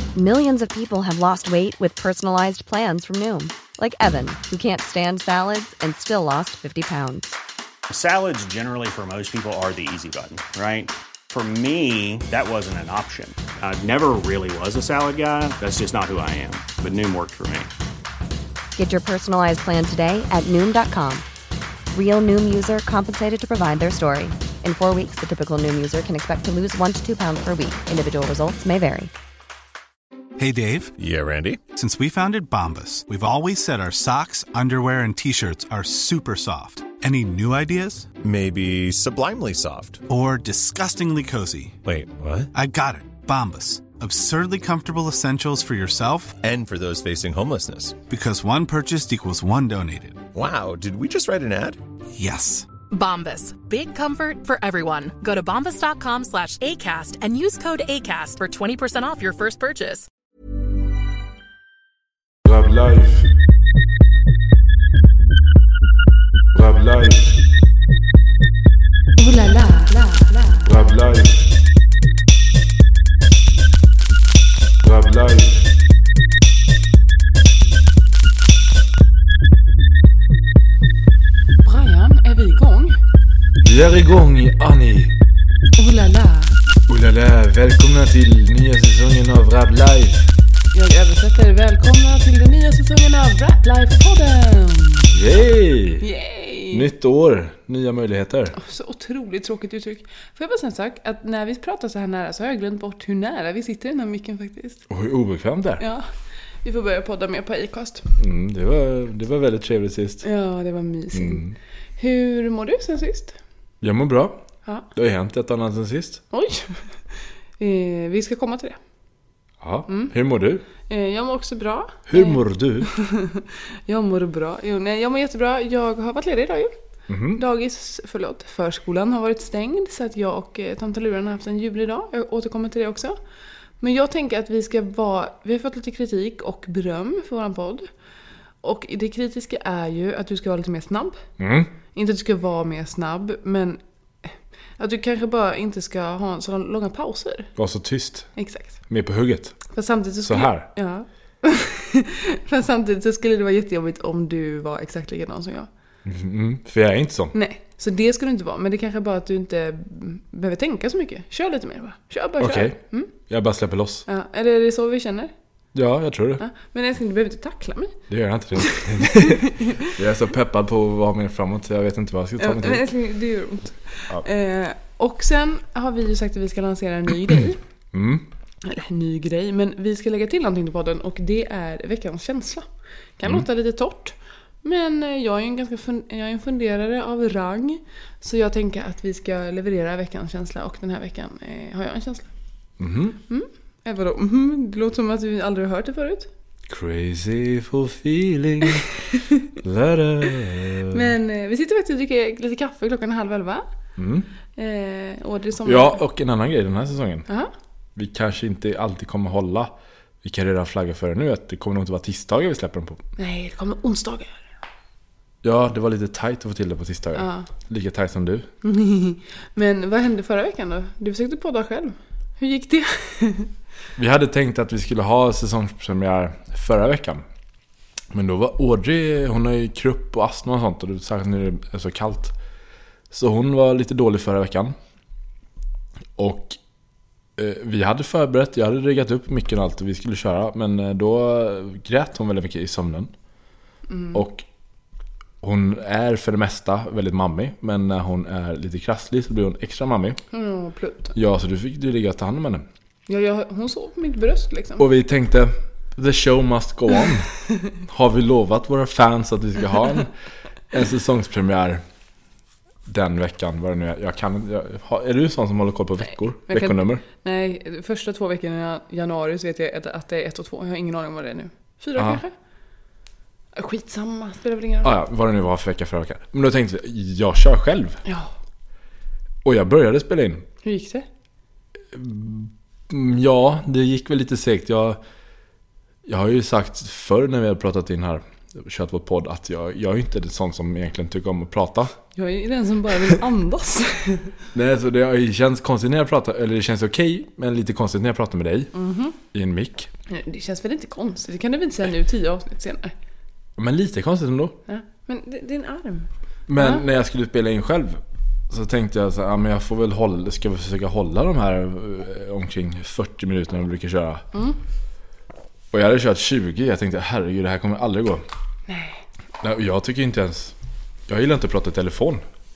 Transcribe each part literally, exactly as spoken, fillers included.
Millions of people have lost weight with personalized plans from Noom. Like Evan, who can't stand salads and still lost fifty pounds. Salads generally for most people are the easy button, right? For me, that wasn't an option. I never really was a salad guy. That's just not who I am. But Noom worked for me. Get your personalized plan today at Noom dot com. Real Noom user compensated to provide their story. In four weeks, the typical Noom user can expect to lose one to two pounds per week. Individual results may vary. Hey, Dave. Yeah, Randy. Since we founded Bombas, we've always said our socks, underwear, and T-shirts are super soft. Any new ideas? Maybe sublimely soft. Or disgustingly cozy. Wait, what? I got it. Bombas. Absurdly comfortable essentials for yourself and for those facing homelessness. Because one purchased equals one donated. Wow, did we just write an ad? Yes. Bombas. Big comfort for everyone. Go to bombas dot com slash ACAST and use code ACAST for twenty percent off your first purchase. Rap Life. Rap Life. Ooh la la, la, la. Rap Life. Rap Life. Brian, är vi igång? Vi är igång, Annie. Ooh la la. Oh la la, välkomna till nya säsongen av Rap Life. Jag översätter välkomna till den nya säsongen av Rap Life-podden. Yay! Yay! Nytt år, nya möjligheter. Oh, så otroligt tråkigt uttryck. Får jag bara säga en sak? Att när vi pratar så här nära så har jag glömt bort hur nära vi sitter i den här micken faktiskt. Och hur obekvämt det är. Ja, vi får börja podda mer på Acast. Mm, det, var, det var väldigt trevligt sist. Ja, det var mysigt. Mm. Hur mår du sen sist? Jag mår bra. Ja. Det har ju hänt ett annat sen sist. Oj, eh, vi ska komma till det. Ja, Mm. hur mår du? Eh, jag mår också bra. Hur eh, mår du? Jag mår bra. Jo, nej, jag mår jättebra. Jag har varit ledig idag ju. Mm-hmm. Dagis, förlåt, förskolan har varit stängd så att jag och eh, Tanta Luren har haft en ljuvlig dag. Jag återkommer till det också. Men jag tänker att vi ska vara, vi har fått lite kritik och beröm för våran podd. Och det kritiska är ju att du ska vara lite mer snabb. Mm. Inte att du ska vara mer snabb, men att du kanske bara inte ska ha så långa pauser. Var så tyst. Exakt. Mer på hugget. För samtidigt så, Så skulle, här. Ja. För samtidigt så skulle det vara jättejobbigt om du var exakt likadan som jag. Mm, för jag är inte sån. Nej, så det skulle du inte vara. Men det kanske bara att du inte behöver tänka så mycket. Kör lite mer bara. Kör bara, Okej, kör. Mm. jag bara släpper loss. Ja, eller är det så vi känner? Ja, jag tror det. Ja. Men jag tänkte, du behöver inte tackla mig. Det gör jag inte. Jag är så peppad på att vara mer framåt så jag vet inte vad jag ska ta Ja, mig men till. älskling, det gör ont. Ja. Eh, och sen har vi ju sagt att vi ska lansera en ny grej. Mm. Eller en ny grej, men vi ska lägga till någonting till podden. Och det är veckans känsla. Kan Mm. låta lite torrt. Men jag är ju en ganska fun- jag är en funderare av rang. Så jag tänker att vi ska leverera veckans känsla. Och den här veckan eh, har jag en känsla. Mm-hmm. Mm. Eh, vadå? Mm. Det låter som att vi aldrig har hört det förut. Crazy for feeling. La-da. Men eh, vi sitter faktiskt och dricker lite kaffe klockan halv elva. Mm. Eh, och det är som... Ja, och en annan grej den här säsongen. Aha. Vi kanske inte alltid kommer hålla. Vi kan redan flagga för det nu att det kommer nog inte vara tisdagar vi släpper dem på. Nej, det kommer onsdagar. Ja, det var lite tajt att få till det på tisdagar. Ja. Lika tajt som du. Men vad hände förra veckan då? Du försökte podda själv. Hur gick det? Vi hade tänkt att vi skulle ha säsongspremiär förra veckan. Men då var Audrey, hon har ju krupp och astma och sånt. Och det särskilt när det är så kallt. Så hon var lite dålig förra veckan. Och eh, vi hade förberett, jag hade riggat upp micken och allt och vi skulle köra. Men eh, då grät hon väldigt mycket i sömnen. Mm. Och hon är för det mesta väldigt mammig. Men när hon är lite krasslig så blir hon extra mammig. Mm, plutt. Ja, så du fick du ligga och ta hand om henne. Ja, jag, hon sov på mitt bröst liksom. Och vi tänkte, the show must go on. Har vi lovat våra fans att vi ska ha en, en säsongspremiär den veckan? Vad det nu är. Jag kan, jag, har, är du sån som håller koll på veckor? Nej, veckonummer? Kan, nej, första två veckorna i januari så vet jag att det är ett och två. Jag har ingen aning om vad det är nu. Fyra Aha. kanske? Skitsamma, spelar väl ingen roll. Ah, ja, vad det nu var för vecka förra veckan. Men då tänkte vi, jag kör själv. Ja. Och jag började spela in. Hur gick det? Ja, det gick väl lite segt. Jag, jag har ju sagt förr när vi har pratat in här kört vår podd att jag, jag är inte det sån som egentligen tycker om att prata. Jag är den som bara vill andas. Nej, så det känns konstigt när jag pratar, eller det känns okej, men lite konstigt när jag pratar med dig Mm-hmm. i en mick. Det känns väl inte konstigt, det kan du väl inte säga nu tio avsnitt senare. Men lite konstigt ändå. Ja, men det, det är en arm. Men Ja. när jag skulle spela in själv så tänkte jag så här, ja, men jag får väl hålla, ska vi försöka hålla de här eh, omkring fyrtio minuter när vi brukar köra. Mm. Och jag hade kört tjugo, jag tänkte herregud, det här kommer aldrig gå. Nej. Nej, jag tycker inte ens, jag gillar inte att prata i telefon.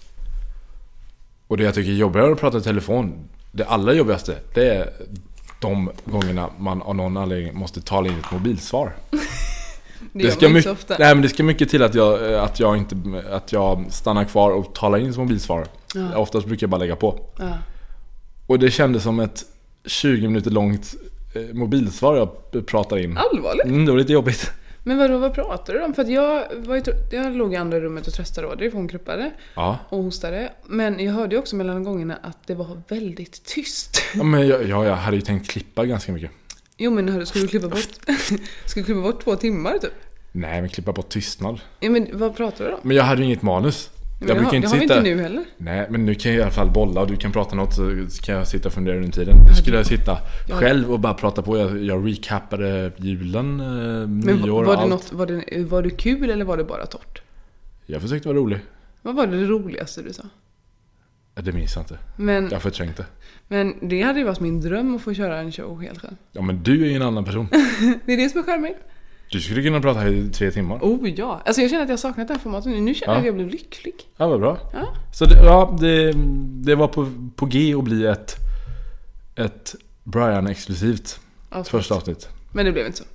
Och det jag tycker är jobbigare att prata i telefon, det allra jobbigaste, det är de gångerna man av någon anledning måste tala in ett mobilsvar. Det, det ska inte mycket, så ofta. nej, men det ska mycket till att jag, att jag inte att jag stannar kvar och talar in som mobilsvar. Ja. Oftast brukar jag bara lägga på. Ja. Och det kändes som ett tjugo minuter långt eh, mobilsvar jag pratar in. Allvarligt? Mm, det var lite jobbigt. Men vadå, vad pratar du om? För att jag, var ju, jag låg i andra rummet och tröstade Audrey för hon kruppade Ja. och hostade. Men jag hörde ju också mellan gångerna att det var väldigt tyst. Ja, men jag, ja, jag hade ju tänkt klippa ganska mycket. Jo, men hörru, skulle du klippa bort skulle du klippa bort två timmar typ? Nej, men klippa bort tystnad. Ja, men vad pratar du om? Men jag hade ju inget manus. Men Jag det brukar har, inte det har vi sitta... inte nu heller. Nej, men nu kan jag i alla fall bolla och du kan prata något, så kan jag sitta och fundera under tiden. Nu skulle jag sitta Ja. själv och bara prata på. Jag, jag recappade julen, eh, Men nyår var och det, allt. något, var, det, var det kul eller var det bara torrt? Jag försökte vara rolig. Vad var det roligaste du sa? Ja, det minns jag inte. Men, Jag förträngde det. men det hade ju varit min dröm att få köra en show helt själv. Ja, men du är ju en annan person. Det är det som är charmigt. Du skulle kunna prata här i tre timmar. Oh ja, alltså jag känner att jag saknat det här formatet nu. Nu känner jag Ja. att jag blev lycklig. Ja, vad bra. Ja. Så det, ja, det, det var på, på G att bli ett, ett Brian-exklusivt Avsnitt. första avsnitt. Men det blev inte så.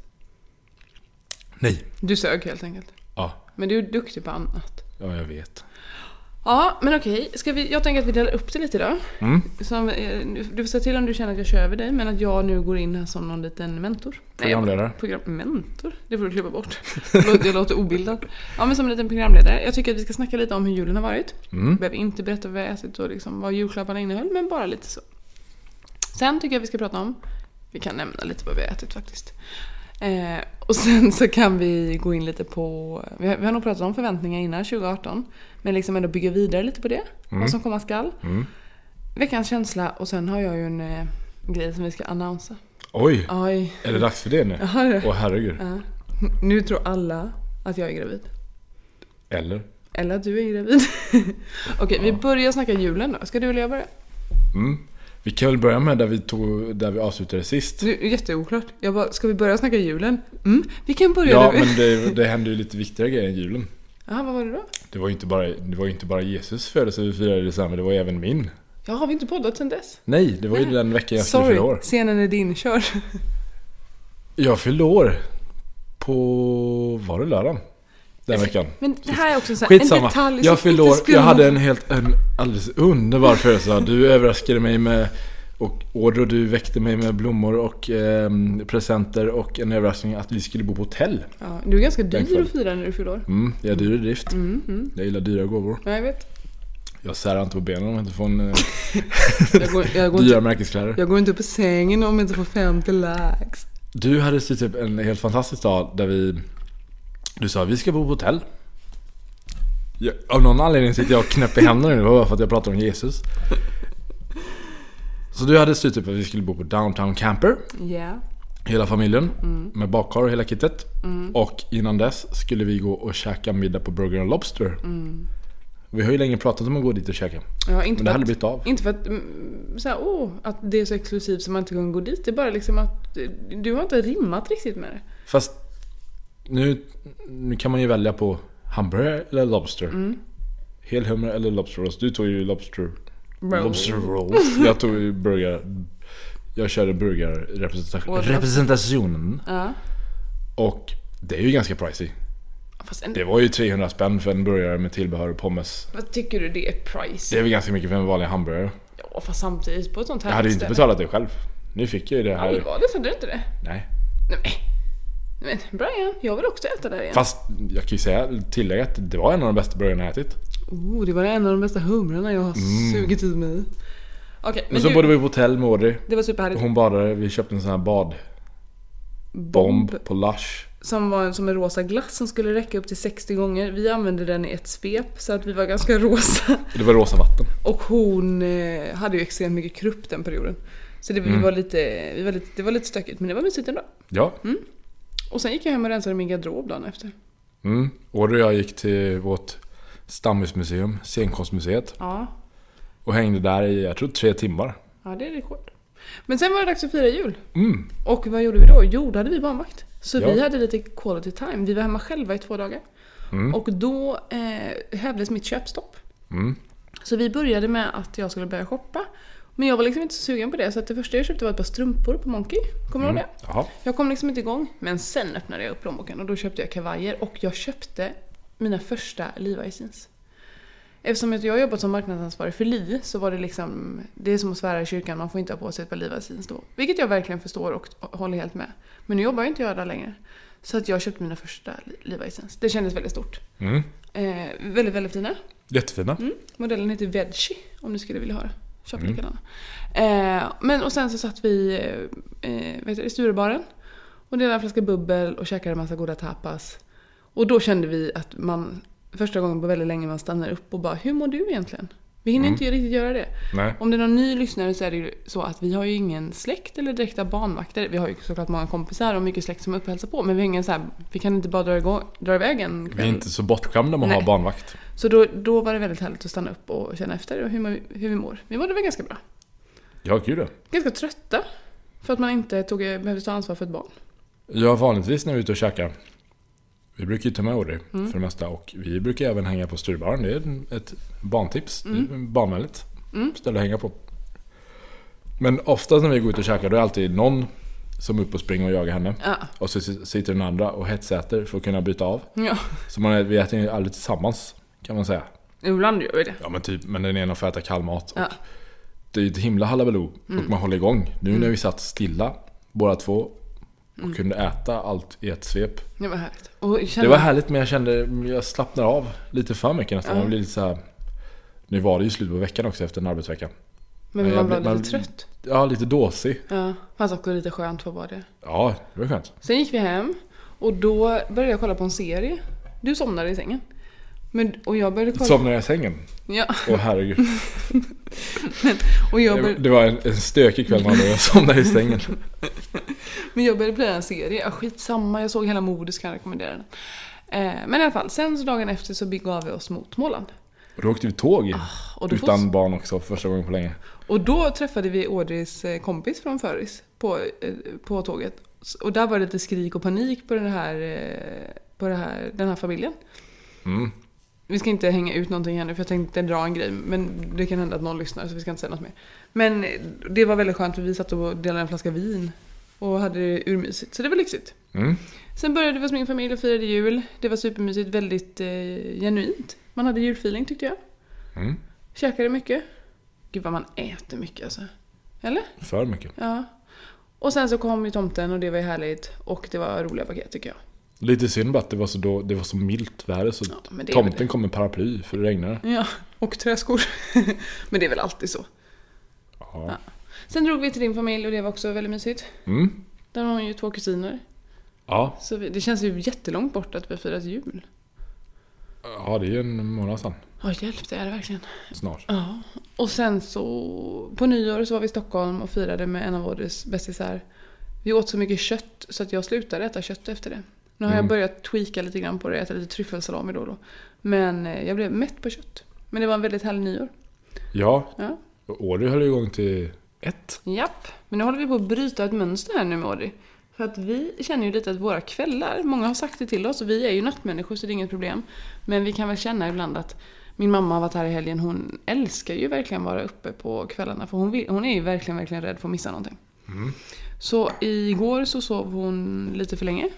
Nej. Du sög helt enkelt. Ja, Men du är duktig på annat. ja jag vet. Ja, men okej. Ska vi, jag tänker att vi delar upp det lite idag. Mm. Som, eh, du får säga till om du känner att jag kör över dig. Men att jag nu går in här som någon liten mentor. Programledare. Nej, program, mentor? Det får du klippa bort. Jag låter, jag låter obildad. Ja, men som en liten programledare. Jag tycker att vi ska snacka lite om hur julen har varit. Mm. Behöver inte berätta vad vi har ätit och liksom vad julklapparna innehöll. Men bara lite så. Sen tycker jag vi ska prata om. Vi kan nämna lite vad vi har ätit faktiskt. Eh, och sen så kan vi gå in lite på. Vi har, vi har nog pratat om förväntningar innan tjugo arton. Men liksom ändå bygga vidare lite på det. Mm. Vad som komma skall. Mm. Veckans känsla. Och sen har jag ju en eh, grej som vi ska annonsa. Oj, Oj. är det dags för det nu? Jaha, det. Åh herregud. Ja. Nu tror alla att jag är gravid. Eller? Eller att du är gravid. Okej, vi börjar snacka julen då. Ska du eller jag börja? Mm. Vi kan väl börja med där vi, tog, där vi avslutade sist. Det är jätteoklart. Jag bara, ska vi börja snacka julen? Mm, vi kan börja Ja, där vi... men det, det hände ju lite viktigare grejer än julen. Jaha, vad var det då? Det var ju inte bara, det var ju inte bara Jesus födelse vi firade i december, det var ju även min. Ja, har vi inte poddat sen dess? Nej, det var ju Nej. den veckan jag skulle Sorry, fylla år. scenen är din, kör. Jag fyllde år på, var det lördagen? Den veckan. Men det här är också så här, en Skitsamma. detalj som Jag fyllde inte år, spelar jag hade någon- en helt, en alldeles underbar födelsedag. Du överraskade mig med, och Audrey och du väckte mig med blommor och eh, presenter och en överraskning att vi skulle bo på hotell. Ja, du är ganska dyr Thankful. att fira när du fyller år. Mm, jag är dyr i drift. Mm, mm. Jag gillar dyra gåvor. Ja, jag vet. Jag särar inte på benen om jag inte får en eh, Jag går, jag, går dyra inte, märkeskläder. jag går inte upp i sängen om jag inte får femtio lax. Du hade styrt upp en helt fantastisk dag där vi, du sa vi ska bo på hotell. Jag, av någon anledning sitter jag och knäpper händerna nu, det var bara för att jag pratar om Jesus. Så du hade styrt upp att vi skulle bo på Downtown Camper, Ja. hela familjen, Mm. med badkar och hela kittet. Och innan dess skulle vi gå och käka middag på Burger and Lobster. Mm. Vi har ju länge pratat om att gå dit och käka. Ja, inte Men det för hade att, blivit av. inte för att, mm, så här, åh, att det är så exklusivt som man inte kan gå dit. Det är bara liksom att eh, du har inte rimmat riktigt med det. Fast nu, nu kan man ju välja på hamburgare eller lobster. Mm. Helhummer eller lobster roast. Du tog ju lobster Roll. lobster roast. Jag tog ju burgare. Jag körde burgarrepresentation. Och- Representationen. Ja. Och det är ju ganska pricey. Fast en, Det var ju trehundra spänn för en burgare med tillbehör och pommes. vad tycker du det är price? Det är väl ganska mycket för en vanlig hamburgare. Ja, fast samtidigt på ett sånt här Jag hade ju inte ställe. betalat det själv. Nu fick jag ju det här. Allvarligt, hade du inte det? Nej. Nej. Men Brian, jag vill också äta där igen. Fast jag kan ju säga, tillägga att det var en av de bästa burgarna jag ätit. Oh, det var en av de bästa humrarna jag har sugit i mig. Okej, men Men så du, bodde vi på hotell med Audrey. det var superhärligt. Hon badade, vi köpte en sån här badbomb Bomb. på Lush. som var en, som en rosa glass som skulle räcka upp till sextio gånger. Vi använde den i ett svep så att vi var ganska rosa. Det var rosa vatten. Och hon eh, hade ju extremt mycket krupp den perioden. Så det, mm. vi var lite, vi var lite, det var lite stökigt, men det var mysigt ändå. Ja. Mm. Och sen gick jag hem och rensade min garderob dagen efter. Mm. Och jag gick till vårt stamhusmuseum, Scenkonstmuseet. Ja. Och hängde där i, jag tror, tre timmar. Ja, det är rekord. Men sen var det dags att fira jul. Mm. Och vad gjorde vi då? Jo, då hade vi barnvakt. Så ja. vi hade lite quality time. Vi var hemma själva i två dagar. Mm. Och då eh, hävdes mitt köpstopp. Mm. Så vi började med att jag skulle börja shoppa. Men jag var liksom inte så sugen på det. Så att det första jag köpte var ett par strumpor på Monkey. Kommer du mm. ihåg det? Jaha. Jag kom liksom inte igång. Men sen öppnade jag upp plånboken. Och då köpte jag kavajer. Och jag köpte mina första Levi's jeans. Eftersom jag har jobbat som marknadsansvarig för Li, så var det liksom, det är som att svära i kyrkan, man får inte ha på sig ett par Levi's jeans då. Vilket jag verkligen förstår och håller helt med. Men nu jobbar jag inte jag där längre. Så att jag köpte mina första Levi's jeans. Det kändes väldigt stort. Mm. Eh, väldigt, väldigt fina. Jättefina. Mm. Modellen heter Veggie, om du skulle vilja ha det. Köp mm. likadana. Eh, men och sen så satt vi eh, vet du, i Sturebaren och delade en flaska bubbel och käkade en massa goda tapas. Och då kände vi att man... Första gången på väldigt länge man stannar upp och bara, hur mår du egentligen? Vi hinner mm. inte riktigt göra det. Nej. Om det är någon ny lyssnare så är det ju så att vi har ju ingen släkt eller direkta barnvakter. Vi har ju såklart många kompisar och mycket släkt som uppehälsar på. Men vi har ingen så här, vi kan inte bara dra, igång, dra iväg en kväll. Vi är inte så bortskämda med att ha barnvakt. Så då, då var det väldigt härligt att stanna upp och känna efter hur, man, hur vi mår. Vi mådde väl ganska bra. Ja, kul det. Ganska trötta. För att man inte tog, behövde ta ansvar för ett barn. Ja, vanligtvis när vi är ute och käkar. Vi brukar ju ta med Audrey mm. för det mesta. Och vi brukar även hänga på Sturebaren. Det är ett barntips. Mm. Det är barnvänligt. Mm. Ställa hänga på. Men oftast när vi går ut och käkar, då är det alltid någon som är uppe och springer och jagar henne. Ja. Och så sitter den andra och hetsäter för att kunna byta av. Ja. Så man är, vi äter ju aldrig tillsammans, kan man säga. Ibland gör vi det. Ja, men typ, men den ena får äta kallmat. Ja. Och det är ju ett himla halabaloo. Mm. Och man håller igång. Nu mm. när vi satt stilla, båda två. Och mm. kunde äta allt i ett svep. Det var härligt. Och kände... Det var härligt, men jag kände jag slappnade av lite för mycket nästan. Ja. Man blir lite så här... Nu var det ju slut på veckan också efter en arbetsvecka. Men, men man blev lite man... trött. Ja, lite dåsig. Ja, fast också lite skönt för bara det. Ja, det var skönt. Sen gick vi hem och då började jag kolla på en serie. Du somnade i sängen. Men, och jag började kolla... Somnade jag i sängen? Ja. Åh, herregud. men, och jag började... Det var en, en stökig kväll när jag somnade i sängen. Men jag började plöja en serie. Ja, skitsamma, jag såg hela Modus, kan jag rekommendera den. Eh, men i alla fall, sen så dagen efter så begav vi oss mot Småland. Och då åkte vi tåg ah, och utan får... barn också, första gången på länge. Och då träffade vi Audreys kompis från Föris på, på tåget. Och där var det lite skrik och panik på den här, på det här, den här familjen. Mm. Vi ska inte hänga ut någonting här nu, för jag tänkte dra en grej. Men det kan hända att någon lyssnar, så vi ska inte säga något mer. Men det var väldigt skönt, för vi satt och delade en flaska vin. Och hade det urmysigt, så det var lyxigt. Mm. Sen började vi hos min familj och firade jul. Det var supermysigt, väldigt eh, genuint. Man hade julfeeling, tyckte jag. Mm. Käkade mycket. Gud vad man äter mycket alltså. Eller? För mycket. Ja. Och sen så kom ju tomten och det var härligt. Och det var roliga paket, tycker jag. Lite synd bara att det var så, då, det var så milt väder, så ja, tomten kom med paraply för det regnade. Ja, och träskor. Men det är väl alltid så. Ja. Ja. Sen drog vi till din familj och det var också väldigt mysigt. Mm. Där har hon ju två kusiner. Ja. Så vi, det känns ju jättelångt bort att vi har firat jul. Ja, det är ju en månad sedan. Ja, hjälp, det är det verkligen. Snart. Ja. Och sen så på nyår så var vi i Stockholm och firade med en av våra bästisar. Vi åt så mycket kött så att jag slutade äta kött efter det. Nu har mm. jag börjat tweaka lite grann på det, äta lite tryffelsalami då och då. Men jag blev mätt på kött. Men det var en väldigt härlig nyår. Ja, ja. Och Audrey höll igång till ett. Japp, men nu håller vi på att bryta ett mönster här nu med Audrey. För att vi känner ju lite att våra kvällar, många har sagt det till oss och vi är ju nattmänniskor så det är inget problem. Men vi kan väl känna ibland att min mamma har varit här i helgen, hon älskar ju verkligen vara uppe på kvällarna. För hon, vill, hon är ju verkligen, verkligen rädd för att missa någonting. Mm. Så igår så sov hon lite för länge.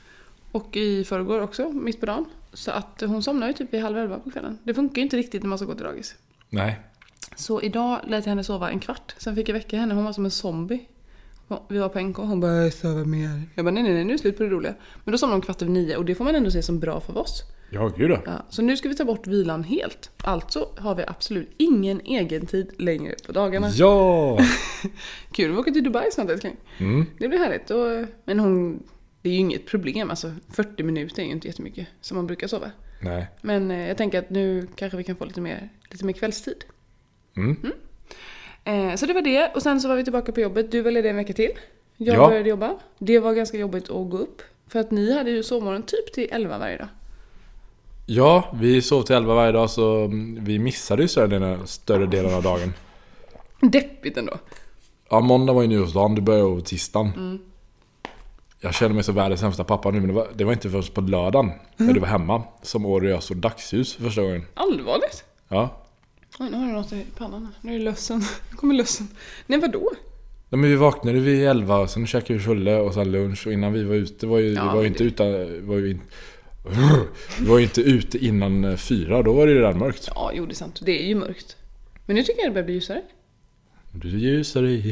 Och i förrgår också, mitt på dagen. Så att hon somnar ju typ vid halv elva på kvällen. Det funkar ju inte riktigt när man ska gå till dagis. Nej. Så idag lät jag henne sova en kvart. Sen fick jag väcka henne, hon var som en zombie. Vi var på N K och hon bara, jag sover mer. Jag bara, nej, nej, nej, nu är det slut på det roliga. Men då somnade hon kvart över nio och det får man ändå se som bra för oss. Ja, gud då. Ja, så nu ska vi ta bort vilan helt. Alltså har vi absolut ingen egen tid längre på dagarna. Ja! Kul, vi åker till Dubai snart älskling. Mm. Det blir härligt. Och, men hon, det Det är ju inget problem, alltså fyrtio minuter är ju inte jättemycket som man brukar sova. Nej. Men eh, jag tänker att nu kanske vi kan få lite mer, lite mer kvällstid. Mm. Mm. Eh, så det var det, och sen så var vi tillbaka på jobbet. Du var ledig en vecka till. Jag Ja. började jobba. Det var ganska jobbigt att gå upp. För att ni hade ju sovmorgon typ till elva varje dag. Ja, vi sov till elva varje dag, så vi missade ju större delen, större delen av dagen. Deppigt ändå. Ja, måndag var ju nyårsdagen, det började på tisdagen. Mm. Jag kände mig så världens sämsta pappa nu, men det var, det var inte först på lördagen när du var hemma som Audrey och jag såg dagsljus för första gången. Allvarligt? Ja. Oj, nu har du något i pannan. Nu är det lössen. Nu kommer lössen. Nej, vadå? Ja, men vi vaknade vid elva, sen käkade vi fulle och sen lunch, och innan vi var ute var ju, Ja, vi var ju men inte det- ute var ju in, vi var ju inte ute innan fyra, då var det ju redan mörkt. Ja, jo, det är sant. Det är ju mörkt. Men nu tycker jag det börjar bli ljusare. Du ljusare i.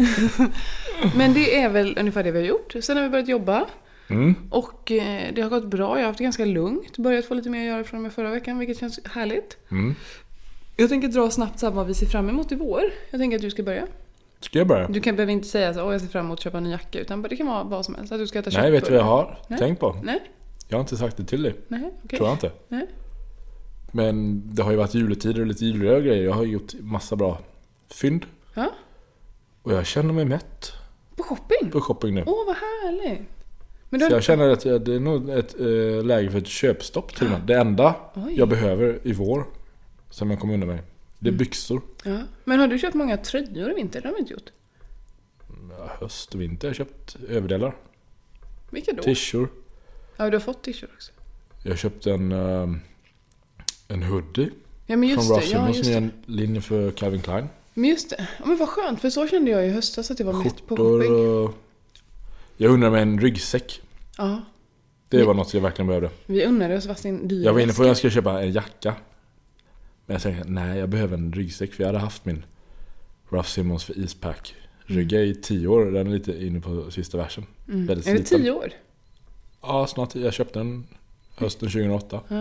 Men det är väl ungefär det vi har gjort. Sen har vi börjat jobba. Mm. Och eh, det har gått bra. Jag har haft det ganska lugnt. Börjat få lite mer att göra från mig förra veckan, vilket känns härligt. Mm. Jag tänker dra snabbt så här vad vi ser fram emot i vår. Jag tänker att du ska börja. Ska jag börja? Du kan behöver inte säga så, åh jag ser fram emot att köpa en ny jacka, utan det kan vara vad som helst. Att du ska äta Nej, vet du vad jag har Nej. tänkt på? Nej, Jag har inte sagt det till dig. nej, okej. Tror jag inte. Nej. Men det har ju varit juletider och lite julröda grejer. Jag har gjort massa bra fynd. Ja, Och jag känner mig mätt på shopping. på shopping nu. Åh, vad härligt. Men Så du jag känner att jag, det är nog ett äh, läge för ett köpstopp till och med. Det enda Oj. jag behöver i vår, som jag kommer undan mig, det är byxor. Ja. Men har du köpt många tröjor i vinter? Det har vi inte gjort. Ja, höst och vinter. Jag har köpt överdelar. Vilka då? T-shirt. Ja, du har fått t-shirt också. Jag har köpt en, äh, en hoodie Ja, men från just det. Ross Ja, Simmons, just som är det. en linje för Calvin Klein. Men just det. Ja, men vad skönt, för så kände jag i höstas att jag var mätt på Skjortor shopping. och... Jag undrar med en ryggsäck. Ja, Det var något jag verkligen behövde. vi unnade oss fast en dyr Jag var inne på väska. att jag skulle köpa en jacka. Men jag tänkte, nej, jag behöver en ryggsäck. För jag hade haft min Ross Simmons för Eastpak rygga i tio år. Den är lite inne på sista versen. Mm. Väldigt Är det sliten. tio år? Ja, snart. Jag köpte den hösten tjugohundraåtta. Ja.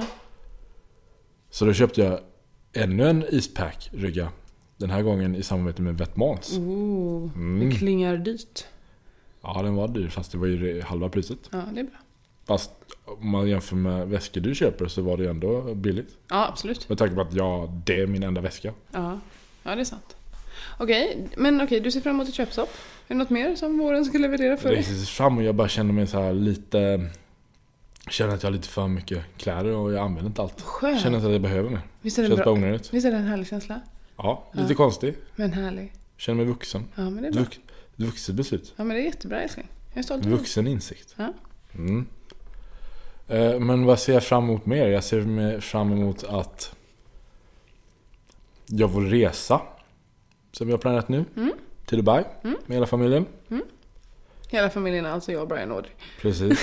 Så då köpte jag ännu en Eastpak rygga. Den här gången i samarbete med Vetements. Oh, Mm. det klingar dyrt. Ja, den var dyr, fast det var ju halva priset. Ja, det är bra. Fast om man jämför med väskor du köper så var det ändå billigt. Ja, absolut. Med tanke på att ja, det är min enda väska. Ja, ja det är sant. Okej, men okej, du ser fram emot ett köpstopp. Är det något mer som våren ska leverera för Jag dig? ser fram och jag bara känner mig så här lite... Känner att jag har lite för mycket kläder och jag använder inte allt. Skönt. Känner inte att jag behöver mer. Visst är det Känns bara bra? onödigt. Visst är det en härlig känsla? Ja, lite Ja. konstig. Men härlig. Känner mig vuxen. Ja, men det är bra. Vux, vuxet beslut. Ja, men det är jättebra, älskling. Jag är stolt över dig. Vuxen insikt. Ja. Mm. Eh, Men vad ser jag fram emot mer? Jag ser mig fram emot att jag får resa. Som vi har planerat nu. Mm. Till Dubai. Med hela familjen. Hela familjen, alltså jag, Brian och Audrey. Precis.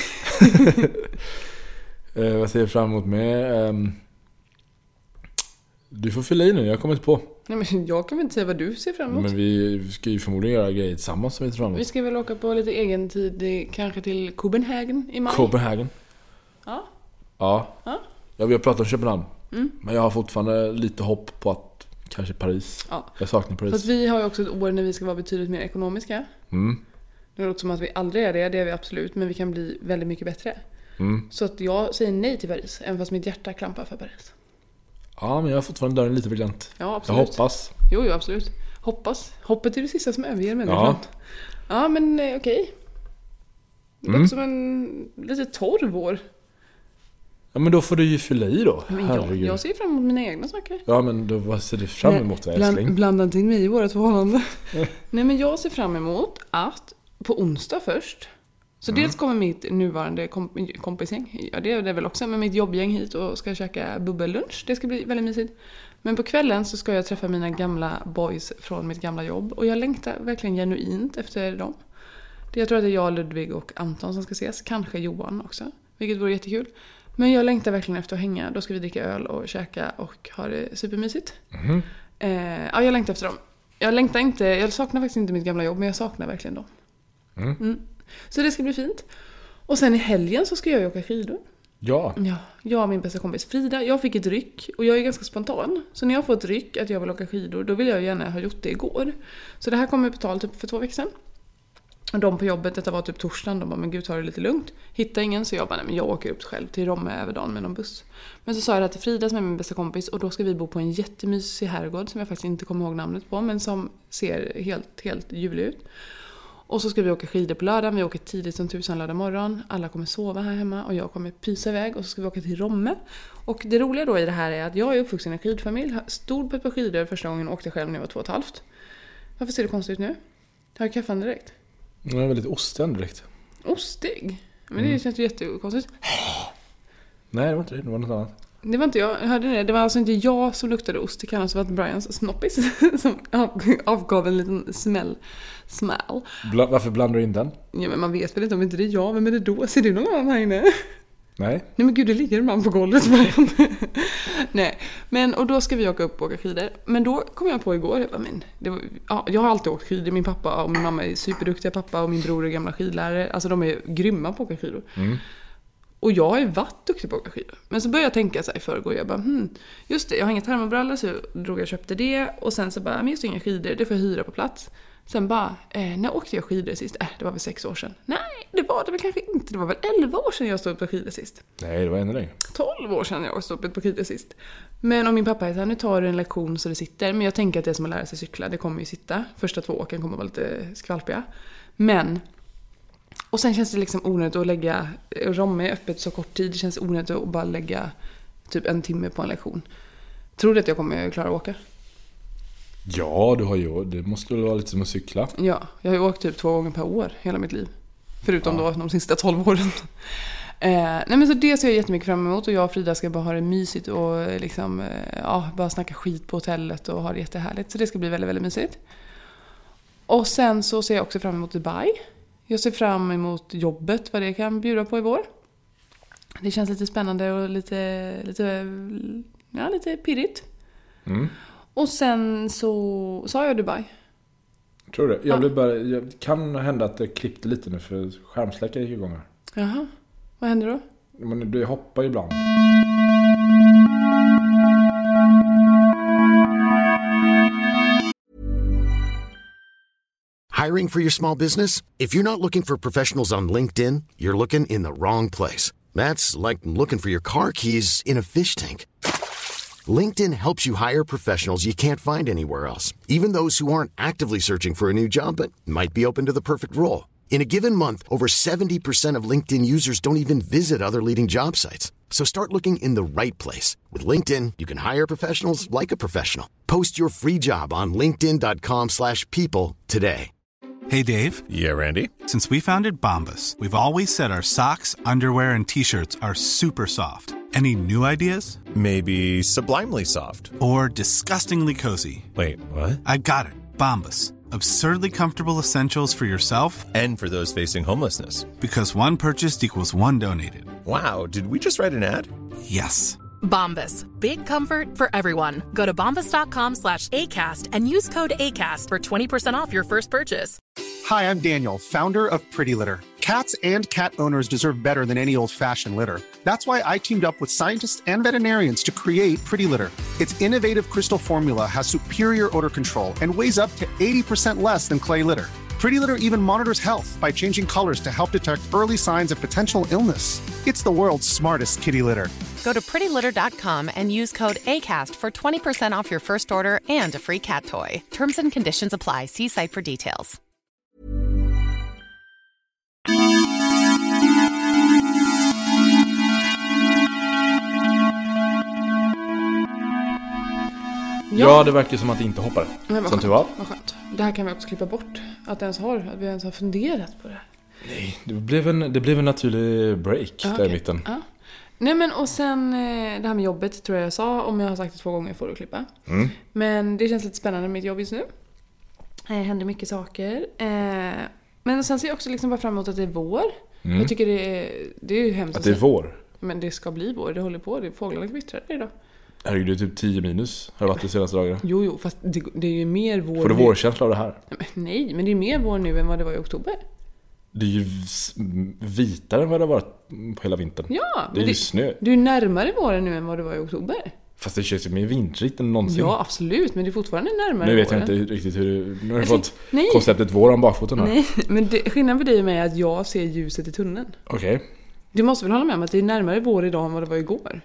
eh, vad ser jag fram emot mer? Ehm, du får fylla i nu, jag kommer inte på. Nej, men jag kan väl inte säga vad du ser fram emot. Men vi ska ju förmodligen göra grejer tillsammans som vi ser fram Vi emot. ska väl åka på lite egen tid, eh, kanske till Copenhagen i maj. Copenhagen. Ja. Ja. Ja. Ja, vi har pratat om Köpenhamn. Mm. Men jag har fortfarande lite hopp på att kanske Paris. Ja. Jag saknar För att Paris. vi har ju också ett år när vi ska vara betydligt mer ekonomiska. Mm. Det låter som att vi aldrig är det, det är vi absolut. Men vi kan bli väldigt mycket bättre. Mm. Så att jag säger nej till Paris, även fast mitt hjärta klampar för Paris. Ja, men jag har fortfarande dörren lite på glänt. Ja, Jag absolut. hoppas. Jo, jo, absolut. Hoppas. Hoppet är det sista som överger människan. Ja. Ja. Ja, men eh, okej. Det låter Mm. som en lite torr vår. Ja, men då får du ju fylla i då. Men jag, Herregud. jag ser fram emot mina egna saker. Ja, men då vad ser du fram emot, Nej, älskling? bland, blanda inte in mig i vårt förhållande. Nej, men jag ser fram emot att på onsdag först. Så Mm. dels kommer mitt nuvarande komp- kompisgäng, ja det är det väl också, men mitt jobbgäng hit och ska käka bubbellunch. Det ska bli väldigt mysigt. Men på kvällen så ska jag träffa mina gamla boys från mitt gamla jobb. Och jag längtar verkligen genuint efter dem. Det, jag tror att det är jag, Ludvig och Anton som ska ses. Kanske Johan också, vilket vore jättekul. Men jag längtar verkligen efter att hänga. Då ska vi dricka öl och käka och ha det supermysigt. Mhm. Eh, ja, jag längtar efter dem. Jag längtar inte, jag saknar faktiskt inte mitt gamla jobb, men jag saknar verkligen dem. Mm. Mm. Så det ska bli fint. Och sen i helgen så ska jag ju åka skidor. Ja. Ja, jag och min bästa kompis Frida. Jag fick ett ryck och jag är ganska spontan. Så när jag får ett ryck att jag vill åka skidor, då vill jag gärna ha gjort det igår. Så det här kommer på tal typ för två veckor sedan. Och de på jobbet, detta var typ torsdagen, de bara, men gud, ta det lite lugnt. Hitta ingen, så jag bara, nej men jag åker upp själv till Romme över dagen med någon buss. Men så sa jag det till Frida som är min bästa kompis, och då ska vi bo på en jättemysig herrgård som jag faktiskt inte kommer ihåg namnet på, men som ser helt, helt ljuvlig ut. Och så ska vi åka skidor på lördagen, vi åker tidigt som tusan lördag morgon. Alla kommer sova här hemma och jag kommer pysa iväg, och så ska vi åka till Romme. Och det roliga då i det här är att jag är uppvuxen i en skidfamilj, stod på ett par skidor första gången och åkte själv när jag var två och ett halvt. Varför ser det konstigt ut nu? Har jag kaffan direkt? Den är väldigt ostig direkt. Ostig? Men det mm. känns ju jättekonstigt. Nej, det var inte det. Det var något annat. Det var inte jag. Jag hörde det. Det var alltså inte jag som luktade ost. Det kan alltså vara Brians snoppis som avgav en liten smäll. Smäll. Bla- varför blandar du in den? Ja, men man vet väl inte om inte det är jag. Vem är det då? Ser du någon annan här inne? Nej. Nej men gud, det ligger en man på golvet. Nej, men och då ska vi åka upp och åka skidor. Men då kom jag på igår, jag, bara, men, det var, ja, jag har alltid åkt skidor. Min pappa och min mamma är superduktiga, pappa och min bror är gamla skidlärare. Alltså de är grymma på att åka skidor. Mm. Och jag har ju varit duktig på att åka skidor. Men så började jag tänka så här i förrgår. Jag bara, hmm, just det, jag har inga termobrallor, så jag drog och köpte det. Och sen så bara, men just inga skidor, det får jag hyra på plats. Sen bara, eh, när åkte jag skidor sist? Eh, det var väl sex år sedan. Nej, det var det väl kanske inte. Det var väl elva år sedan jag stod på skidor sist. Nej, det var ännu längre. tolv år sedan jag stod på skidor sist. Men om min pappa är så här, nu tar du en lektion så det sitter. Men jag tänker att det är som att lära sig cykla, det kommer ju sitta. Första två åken kommer vara lite skvalpiga. Men, och sen känns det liksom onödigt att lägga, Romme är öppet så kort tid. Det känns onödigt att bara lägga typ en timme på en lektion. Tror du att jag kommer klara att åka? Ja, du har ju, det måste väl vara lite som att cykla. Ja, jag har ju åkt typ två gånger per år hela mitt liv. Förutom ja. då de sista tolv åren. Eh, nej men så det ser jag jättemycket fram emot. Och jag och Frida ska bara ha det mysigt och liksom, eh, ja, bara snacka skit på hotellet och ha det jättehärligt. Så det ska bli väldigt, väldigt mysigt. Och sen så ser jag också fram emot Dubai. Jag ser fram emot jobbet, vad det kan bjuda på i vår. Det känns lite spännande och lite, lite, ja, lite pirrigt. Mm. Och sen så sa jag Dubai. Tror du? Jag blev bara, jag, kan hända att det klippte lite nu för skärmsläckare gick igång här. Jaha, vad händer då? Men det hoppar ibland. Hiring for your small business? If you're not looking for professionals on LinkedIn, you're looking in the wrong place. That's like looking for your car keys in a fish tank. LinkedIn helps you hire professionals you can't find anywhere else, even those who aren't actively searching for a new job but might be open to the perfect role. In a given month, over seventy percent of LinkedIn users don't even visit other leading job sites. So start looking in the right place. With LinkedIn, you can hire professionals like a professional. Post your free job on linkedin dot com slash people today. Hey, Dave. Yeah, Randy. Since we founded Bombas, we've always said our socks, underwear, and T-shirts are super soft. Any new ideas? Maybe sublimely soft. Or disgustingly cozy. Wait, what? I got it. Bombas. Absurdly comfortable essentials for yourself and for those facing homelessness. Because one purchased equals one donated. Wow, did we just write an ad? Yes. Bombas. Big comfort for everyone. Go to bombas.com slash ACAST and use code ACAST for twenty percent off your first purchase. Hi, I'm Daniel, founder of Pretty Litter. Cats and cat owners deserve better than any old-fashioned litter. That's why I teamed up with scientists and veterinarians to create Pretty Litter. Its innovative crystal formula has superior odor control and weighs up to eighty percent less than clay litter. Pretty Litter even monitors health by changing colors to help detect early signs of potential illness. It's the world's smartest kitty litter. Go to pretty litter dot com and use code ACAST for twenty percent off your first order and a free cat toy. Terms and conditions apply. See site for details. Ja, det verkar som att det inte hoppar. Men som du var. Vad skönt. Det här kan vi också klippa bort. Att, ens har, att vi ens har funderat på det. Nej, det blev en, det blev en naturlig break ah, där okay. i mitten. Ah. Nej men och sen det här med jobbet tror jag jag sa. Om jag har sagt det två gånger får du klippa. Mm. Men det känns lite spännande med mitt jobb just nu. Det händer mycket saker. Men sen ser jag också liksom bara fram emot att det är vår. Mm. Jag tycker det är, det är ju hemskt. Att det är vår? Men det ska bli vår. Det håller på. Det är fåglarna kvittrar idag. Herregud, det är typ tio minus har det varit de senaste dagarna. Jo, jo, fast det, det är ju mer vår. Får du vårkänsla av det här? Nej, men det är mer vår nu än vad det var i oktober. Det är ju vitare än vad det har varit på hela vintern. Ja, det är ju det, snö. Du är närmare våren nu än vad det var i oktober. Fast det känns ju mer vintrigt än någonsin. Ja, absolut, men det är fortfarande närmare. Nu vet jag våren. inte riktigt hur du... Nu har du Alltså, fått nej. konceptet våran bakfoten här. Nej, men det, skillnaden för dig och mig är att jag ser ljuset i tunneln. Okej. Okay. Du måste väl hålla med om att det är närmare vår idag än vad det var igår?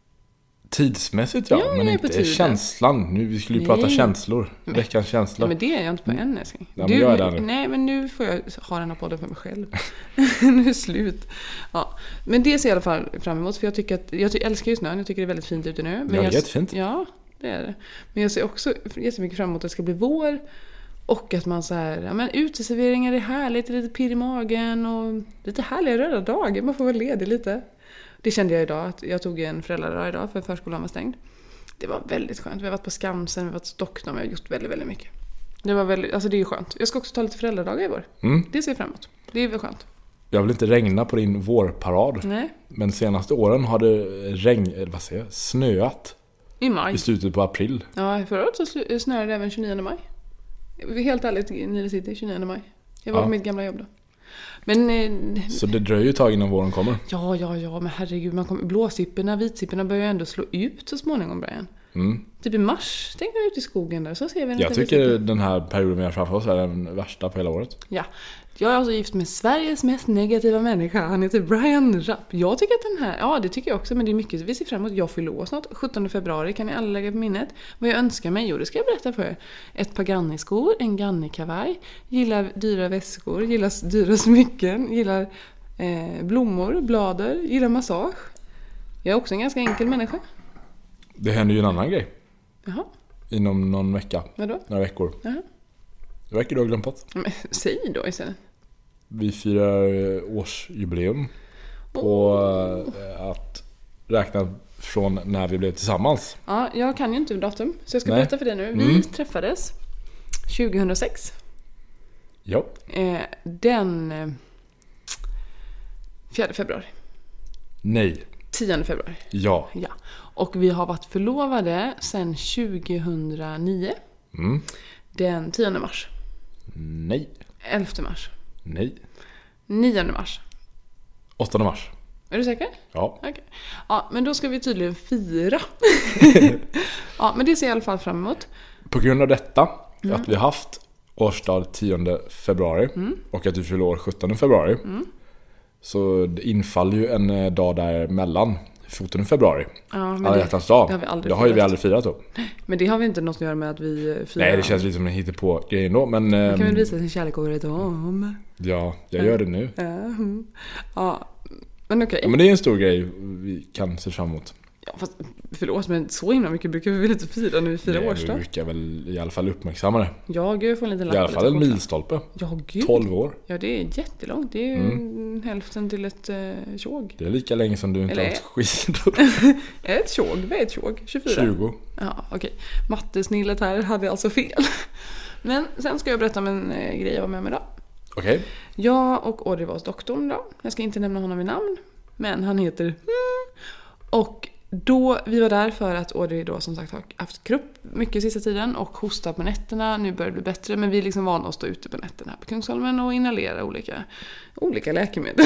Tidsmässigt ja, Ja, men jag är på inte tiden. känslan. Nu vi skulle ju Nej. prata känslor. Veckans känslor. Ja, men det är jag inte på än, älskling. Ja, men jag är där nu. Nej, men nu får jag ha den här podden för mig själv. Nu är det slut. Ja, men det ser jag i alla fall fram emot. För jag tycker att, jag ty- älskar ju snön. Jag tycker det är väldigt fint ute nu. Men Ja, det är jag, jättefint. Ja, det är det. Men jag ser också jättemycket fram emot att det ska bli vår. Och att man så här, ja men uteserveringar är härligt. Lite pirr i magen och lite härliga röda dagar. Man får vara ledig lite. Det kände jag idag, att jag tog en föräldradag idag för förskolan var stängd. Det var väldigt skönt. Vi har varit på Skamsen, vi har varit på Stockholm, vi har gjort väldigt, väldigt mycket. Det var väldigt, alltså det är ju skönt. Jag ska också ta lite föräldradagar i vår. Mm. Det ser jag fram emot. Det är väl skönt. Jag vill inte regna på din vårparad. Nej. Men senaste åren har det regn, eller vad säger jag, snöat. I maj. I slutet på april. Ja, förra året så sl- snöade det även tjugonionde maj. Helt ärligt, Nile City, tjugonionde maj. Jag var Ja. på mitt gamla jobb då. Men... Eh, Så det dröjer ju ett tag innan våren kommer. ja, ja, ja, men herregud. Man kommer, blåsipporna, vitsipporna börjar ändå slå ut så småningom, Brian. Mm. Typ i mars tänkte jag ut i skogen där. Så ser vi en Jag liten tycker vitsippa. den här perioden vi har framför oss är den värsta på hela året. Ja, jag är alltså gift med Sveriges mest negativa människa. Han heter Brian Rapp. Jag tycker att den här, ja det tycker jag också, men det är mycket vi ser fram emot. Jag fyller år snart, sjuttonde februari kan ni alla lägga på minnet. Vad jag önskar mig, jo det ska jag berätta för er. Ett par Ganni-skor, en Ganni-kavaj, gillar dyra väskor, gillar dyra smycken, gillar eh, blommor, blader, gillar massage. Jag är också en ganska enkel människa. Det händer ju en annan grej. Jaha, Inom någon vecka. vadå? Några veckor. Jaha. Det verkar du ha glömt bort. Men, säg då istället. Vi firar årsjubileum på oh. att räkna från när vi blev tillsammans. Ja, jag kan ju inte datum, så jag ska Nej. berätta för dig nu. Vi Mm. träffades tjugohundrasex. Ja. Eh, den eh, fjärde februari. Nej. tionde februari. Ja. Ja. Och vi har varit förlovade sedan tjugohundranio. Mm. Den tionde mars. Nej. elfte mars. Nej. nionde mars. åttonde mars. Är du säker? Ja. Okej. Ja, men då ska vi tydligen fira. Ja, men det ser jag i alla fall fram emot. På grund av detta, Mm. att vi har haft årsdag tionde februari Mm. och att du fyller år sjuttonde februari. Mm. Så det infaller ju en eh, dag där mellan fjortonde februari. Ja, men Alla det, hjärtans dag. det har vi aldrig det har ju vi firat. aldrig firat då. Men det har vi inte något att göra med att vi eh, firar. Nej, det känns lite som en hittepå-grej ändå. Men, Man kan ehm, väl visa sin kärlek året om. ja, jag gör det nu. Ja, mm. Ja, men okej. Ja, men det är en stor grej vi kan se fram emot. Ja, fast förlåt, men så himla mycket brukar vi väl inte fira när vi firar Nej, årsdag? vi brukar väl i alla fall uppmärksamma det. Ja, gud, jag får en liten lapp. I alla och fall lite en choklad. milstolpe. Ja, gud. tolv år. Ja, det är jättelångt. Det är ju Mm. hälften till ett eh, tjog. Det är lika länge som du inte Eller- har haft skidor. Ett tjog? Vad är ett tjog? tjugofyra? tjugo. Ja, okej. Mattesnillet här hade alltså fel. Men sen ska jag berätta om en eh, grej jag var med om idag. Okej. Jag och Audrey var hos doktorn då. Jag ska inte nämna honom vid namn. Men han heter... Mm. Och då, vi var där för att Audrey då som sagt har haft krupp mycket sista tiden och hostar på nätterna. Nu börjar det bli bättre, men vi är liksom vana att stå ute på nätterna här på Kungsholmen och inhalera olika, olika läkemedel.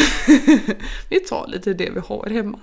Vi tar lite det vi har hemma.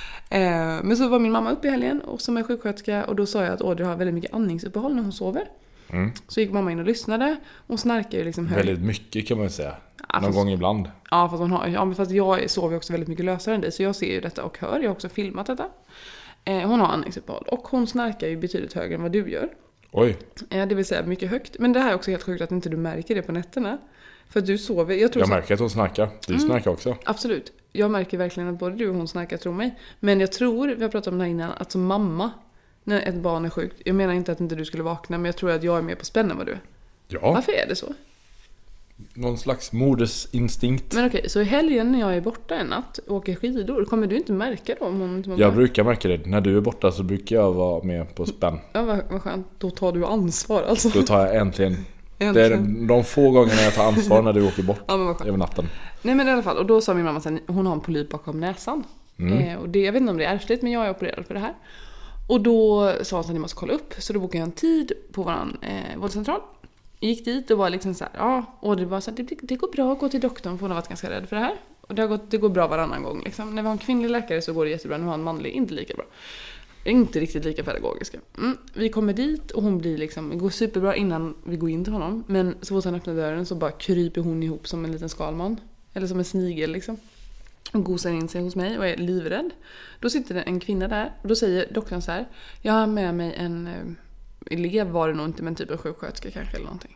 Eh, men så var min mamma uppe i helgen och som är sjuksköterska och då sa jag att Audrey har väldigt mycket andningsuppehåll när hon sover. Mm. Så gick mamma in och lyssnade. Hon snarkar ju liksom högt. Väldigt mycket kan man säga. Ja, Någon fast- gång ibland. Ja, fast, hon har, ja, men fast jag sover ju också väldigt mycket lösare än dig. Så jag ser ju detta och hör. Jag har också filmat detta. Eh, hon har andningsuppehåll. Och hon snarkar ju betydligt högre än vad du gör. Oj. Eh, det vill säga mycket högt. Men det här är också helt sjukt att inte du märker det på nätterna. För att du sover. Jag tror Jag så- märker att hon snackar. Du Mm. snackar också. Absolut. Jag märker verkligen att både du och hon snackar, tro mig. Men jag tror, vi har pratat om det här innan, att som mamma, när ett barn är sjukt. Jag menar inte att inte du skulle vakna, men jag tror att jag är mer på spänn än vad du är. Ja. Varför är det så? Någon slags modersinstinkt. Men okej, så i helgen när jag är borta en natt och åker skidor, kommer du inte märka då om hon inte mår Jag bra? brukar märka det. När du är borta så brukar jag vara med på spänn. Ja, vad, vad skönt. Då tar du ansvar alltså. Då tar jag äntligen. Äntligen. Det är de få gångerna jag tar ansvar när du åker bort Ja, men vad skönt. över natten. Nej, men i alla fall. Och då sa min mamma sen, hon har en polyp bakom näsan. Mm. Eh, och det, jag vet inte om det är ärftligt, men jag är opererad för det här. Och då sa hon att ni måste kolla upp. Så då bokade jag en tid på våran eh, vårdcentral. Gick dit och var liksom så här, ja, och det var så här, det, det går bra att gå till doktorn för hon har varit ganska rädd för det här. Och det, har gått, det går bra varannan gång liksom. När vi har en kvinnlig läkare så går det jättebra, nu har en manlig inte lika bra. Inte riktigt lika pedagogiska. Mm. Vi kommer dit och hon blir liksom, det går superbra innan vi går in till honom. Men så fort han öppnar dörren så bara kryper hon ihop som en liten skalman. Eller som en snigel liksom. Och gosar in sig hos mig och är livrädd. Då sitter det en kvinna där och då säger doktorn så här: jag har med mig en eh, elev, var det nog inte, men typ en sjuksköterska kanske eller någonting.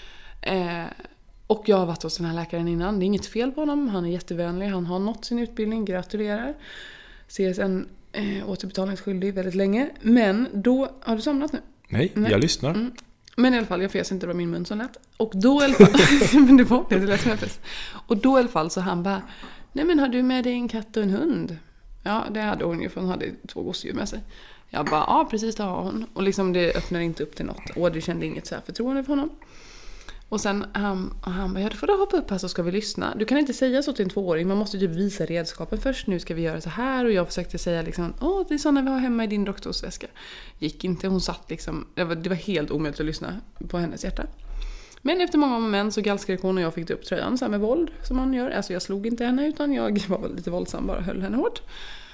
Eh, och jag har varit hos den här läkaren innan. Det är inget fel på honom, han är jättevänlig, han har nått sin utbildning, gratulerar. C S N eh, återbetalningsskyldig väldigt länge. Men då, har du somnat nu? Nej, Nej. jag lyssnar. Mm. Men i alla fall, jag fes inte, det var min mun som lät. Och då i alla fall, men det var det, det lät som jag fes. Och då i alla fall så han bara: nej men har du med dig en katt och en hund? Ja, det hade hon ju, för hon hade två gosedjur med sig. Jag bara, ja precis, det har hon. Och liksom det öppnar inte upp till något. Och det kände inget så här förtroende för honom. Och sen han, han bara, ja då får du hoppa upp här så ska vi lyssna. Du kan inte säga så till en tvååring, man måste typ visa redskapen först. Nu ska vi göra så här. Och jag försökte säga liksom, åh det är sådana vi har hemma i din doktorsväska. Gick inte, hon satt liksom, det var, det var helt omöjligt att lyssna på hennes hjärta. Men efter många moment så gallskrek hon och jag fick upp tröjan så här med våld som man gör. Alltså jag slog inte henne utan jag var lite våldsam, bara höll henne hårt.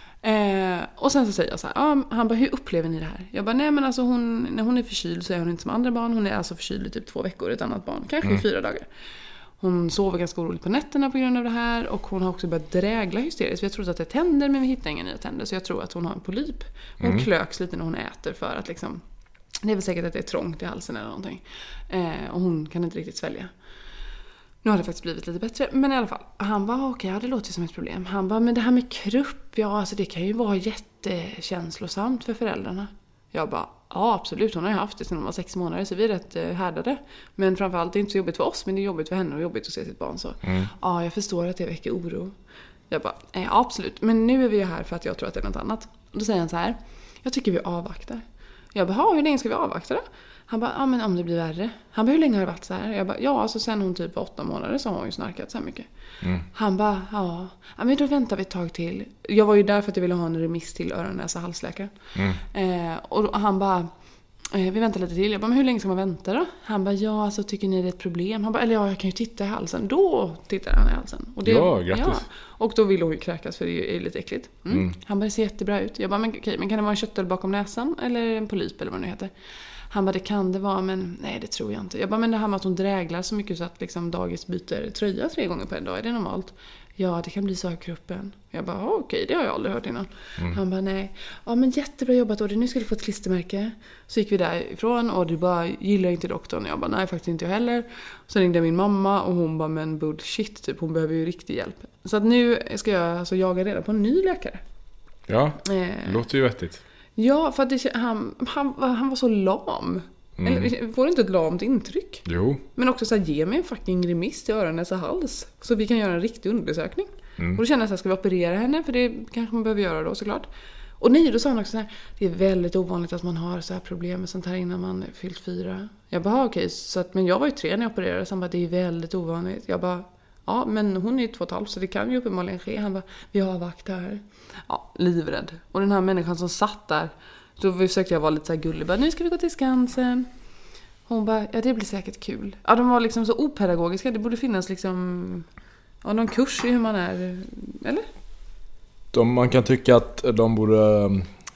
Eh, och sen så säger jag så här, ah, han bara, hur upplever ni det här? Jag bara, nej men alltså hon, när hon är förkyld så är hon inte som andra barn. Hon är alltså förkyld i typ två veckor, ett annat barn, kanske mm. i fyra dagar. Hon sover ganska oroligt på nätterna på grund av det här. Och hon har också börjat drägla hysteriskt. Vi har trott att det är tänder, men vi hittar inga nya tänder. Så jag tror att hon har en polyp. Hon mm. klöks lite när hon äter för att liksom, det är väl säkert att det är trångt i halsen eller någonting. Eh, och hon kan inte riktigt svälja. Nu har det faktiskt blivit lite bättre. Men i alla fall, han bara, okej, okay, ja, det låter ju som ett problem. Han bara, men det här med krupp, ja alltså det kan ju vara jättekänslosamt för föräldrarna. Jag bara, ja absolut, hon har ju haft det sedan hon var sex månader, så vi är rätt eh, härdade. Men framförallt, det är inte så jobbigt för oss, men det är jobbigt för henne och jobbigt att se sitt barn så. Mm. Ja, jag förstår att det väcker oro. Jag bara, ja absolut, men nu är vi ju här för att jag tror att det är något annat. Och då säger han så här, jag tycker vi avvaktar. Jag bara, hur länge ska vi avvakta då? Han bara, ja men om det blir värre. Han bara, hur länge har det varit så här? Jag bara, ja alltså sen hon typ var åtta månader så har hon ju snarkat så här mycket. Mm. Han bara, ja. ja men då väntar vi ett tag till. Jag var ju där för att jag ville ha en remiss till öron-, näsa-, halsläkaren. Mm. Eh, och han bara, eh, vi väntar lite till. Jag bara, men hur länge ska man vänta då? Han bara, ja alltså tycker ni det är ett problem? Han bara, eller ja jag kan ju titta i halsen. Då tittar han i halsen. Och det, ja, grattis. Ja. Och då vill hon ju kräkas för det är lite äckligt. Mm. Mm. Han bara, det ser jättebra ut. Jag bara, men okej, men kan det vara en köttel bakom näsan? Eller en polyp eller vad det nu heter? Han bara, det kan det vara, men nej det tror jag inte. Jag bara, men det här med att hon dräglar så mycket så att liksom dagis byter tröja tre gånger per dag, är det normalt? Ja, det kan bli så här kroppen. Jag bara, okej, okay, det har jag aldrig hört innan. Mm. Han bara, nej. Ja, men jättebra jobbat Audrey, nu ska du få ett klistermärke. Så gick vi därifrån och du bara, gillar inte doktorn? Jag bara, nej faktiskt inte jag heller. Så ringde min mamma och hon bara, men bullshit, typ, hon behöver ju riktig hjälp. Så att nu ska jag alltså jaga reda på en ny läkare. Ja, det eh. låter ju vettigt. Ja, för att det, han, han, han var så lam. Mm. Eller, får inte ett lamt intryck? Jo. Men också så här, ge mig en fucking remiss till öron, näsa, hals. Så vi kan göra en riktig undersökning. Mm. Och då kände jag så här, ska vi operera henne? För det kanske man behöver göra då såklart. Och nej, då sa han också så här, det är väldigt ovanligt att man har så här problem med sånt här innan man är fyllt fyra. Jag bara, okej, okay, så att, men jag var ju tre när jag opererade. Så han bara, det är väldigt ovanligt. Jag bara, ja, men hon är ju två och ett halvt så det kan ju uppenbarligen ske. Han bara, vi avvaktar. Ja, livrädd. Och den här människan som satt där, då försökte jag vara lite så här gullig. Bara, nu ska vi gå till Skansen. Hon bara, ja det blir säkert kul. Ja, de var liksom så opedagogiska. Det borde finnas liksom, ja, någon kurs i hur man är, eller? De, man kan tycka att de borde,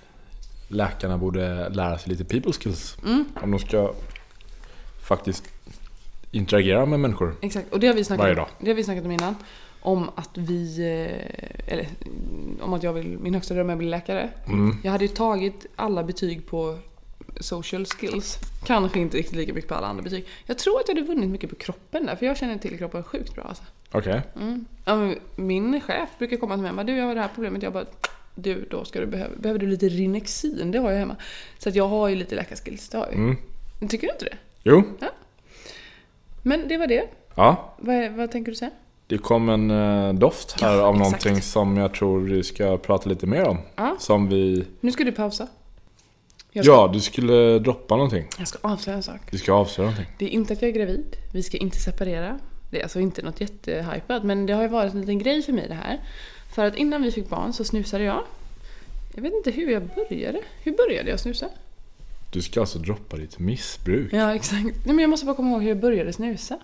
läkarna borde lära sig lite people skills. Mm. Om de ska faktiskt interagera med människor. Exakt, och det har vi snackat varje dag. Det har vi snackat om innan. Om att vi, eller om att jag vill, min högsta dröm är att bli läkare. Mm. Jag hade ju tagit alla betyg på social skills. Kanske inte riktigt lika mycket på alla andra betyg. Jag tror att jag hade vunnit mycket på kroppen där, för jag känner till kroppen sjukt bra alltså. Okej. Okay. Mm. Ja, min chef brukar komma till mig och bara, du jag har det här problemet. Jag bara, du då ska du behöva, behöver du lite Rinexin, det har jag hemma. Så att jag har ju lite läkarskills, det har jag. Mm. Tycker du inte det? Jo. Ja. Men det var det. Ja. Vad, vad tänker du säga? Det kom en uh, doft här ja, av exakt. Någonting som jag tror vi ska prata lite mer om. Ja. Som vi... Nu ska du pausa. Ska... Ja, du skulle droppa någonting. Jag ska avslöja en sak. Du ska avslöja någonting. Det är inte att jag är gravid. Vi ska inte separera. Det är alltså inte något jättehypat. Men det har ju varit en liten grej för mig det här. För att innan vi fick barn så snusade jag. Jag vet inte hur jag började. Hur började jag snusa? Du ska alltså droppa ditt missbruk. Ja, exakt. Nej, men jag måste bara komma ihåg hur jag började snusa.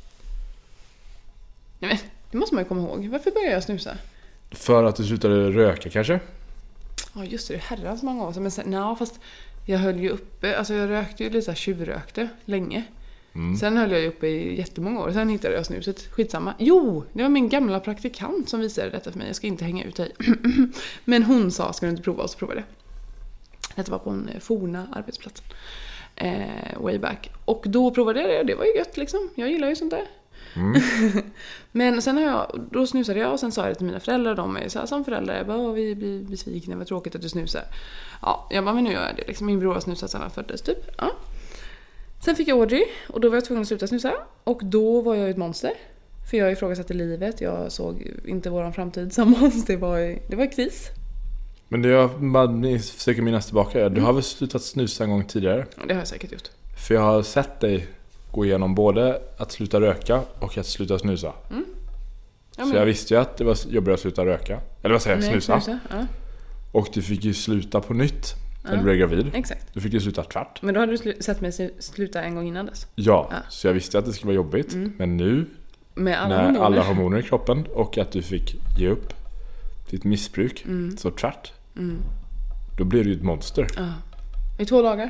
Nej, men det måste man ju komma ihåg. Varför började jag snusa? För att du slutade röka kanske? Ja, just det. Det är herrans många år sedan. Men sen, nej, fast jag höll ju uppe. Alltså jag rökte ju lite så här tjuvrökte länge. Mm. Sen höll jag ju uppe i jättemånga år. Sen hittade jag snuset. Skitsamma. Jo, det var min gamla praktikant som visade detta för mig. Jag ska inte hänga ut dig. Men hon sa, ska du inte prova? Och så provade jag. Detta var på en forna arbetsplats. Eh, way back. Och då provade jag det och det var ju gött liksom. Jag gillar ju sånt där. Mm. Men sen har jag, då snusade jag och sen sa jag det till mina föräldrar och de är så här, som föräldrar, jag bara, vi blir besvikna, vad tråkigt att du snusar. Ja, jag bara, men nu gör jag det liksom. Min bror har snusat sedan han föddes typ. Ja. Sen fick jag Audrey och då var jag tvungen att sluta snusa. Och då var jag ett monster. För jag ifrågasatte livet, jag såg inte våran framtid tillsammans. Det var, det var kris. Men det jag bara försöker minnas tillbaka. Du mm. har väl slutat snusa en gång tidigare? Ja, det har jag säkert gjort. För jag har sett dig gå igenom både att sluta röka och att sluta snusa. Mm. Ja, men... Så jag visste ju att det var jobbigt att sluta röka. Eller vad säger jag? Snusa. snusa. Ja. Och du fick ju sluta på nytt när ja. du blev gravid. Exakt. Du fick ju sluta tvärt. Men då hade du slu- sett mig sluta en gång innan dess. Ja, ja. Så jag visste att det skulle vara jobbigt. Mm. Men nu, med alla när hormoner. alla hormoner i kroppen och att du fick ge upp ditt missbruk, mm. så tvärt. Mm. Då blev du ju ett monster. Ja. I två dagar.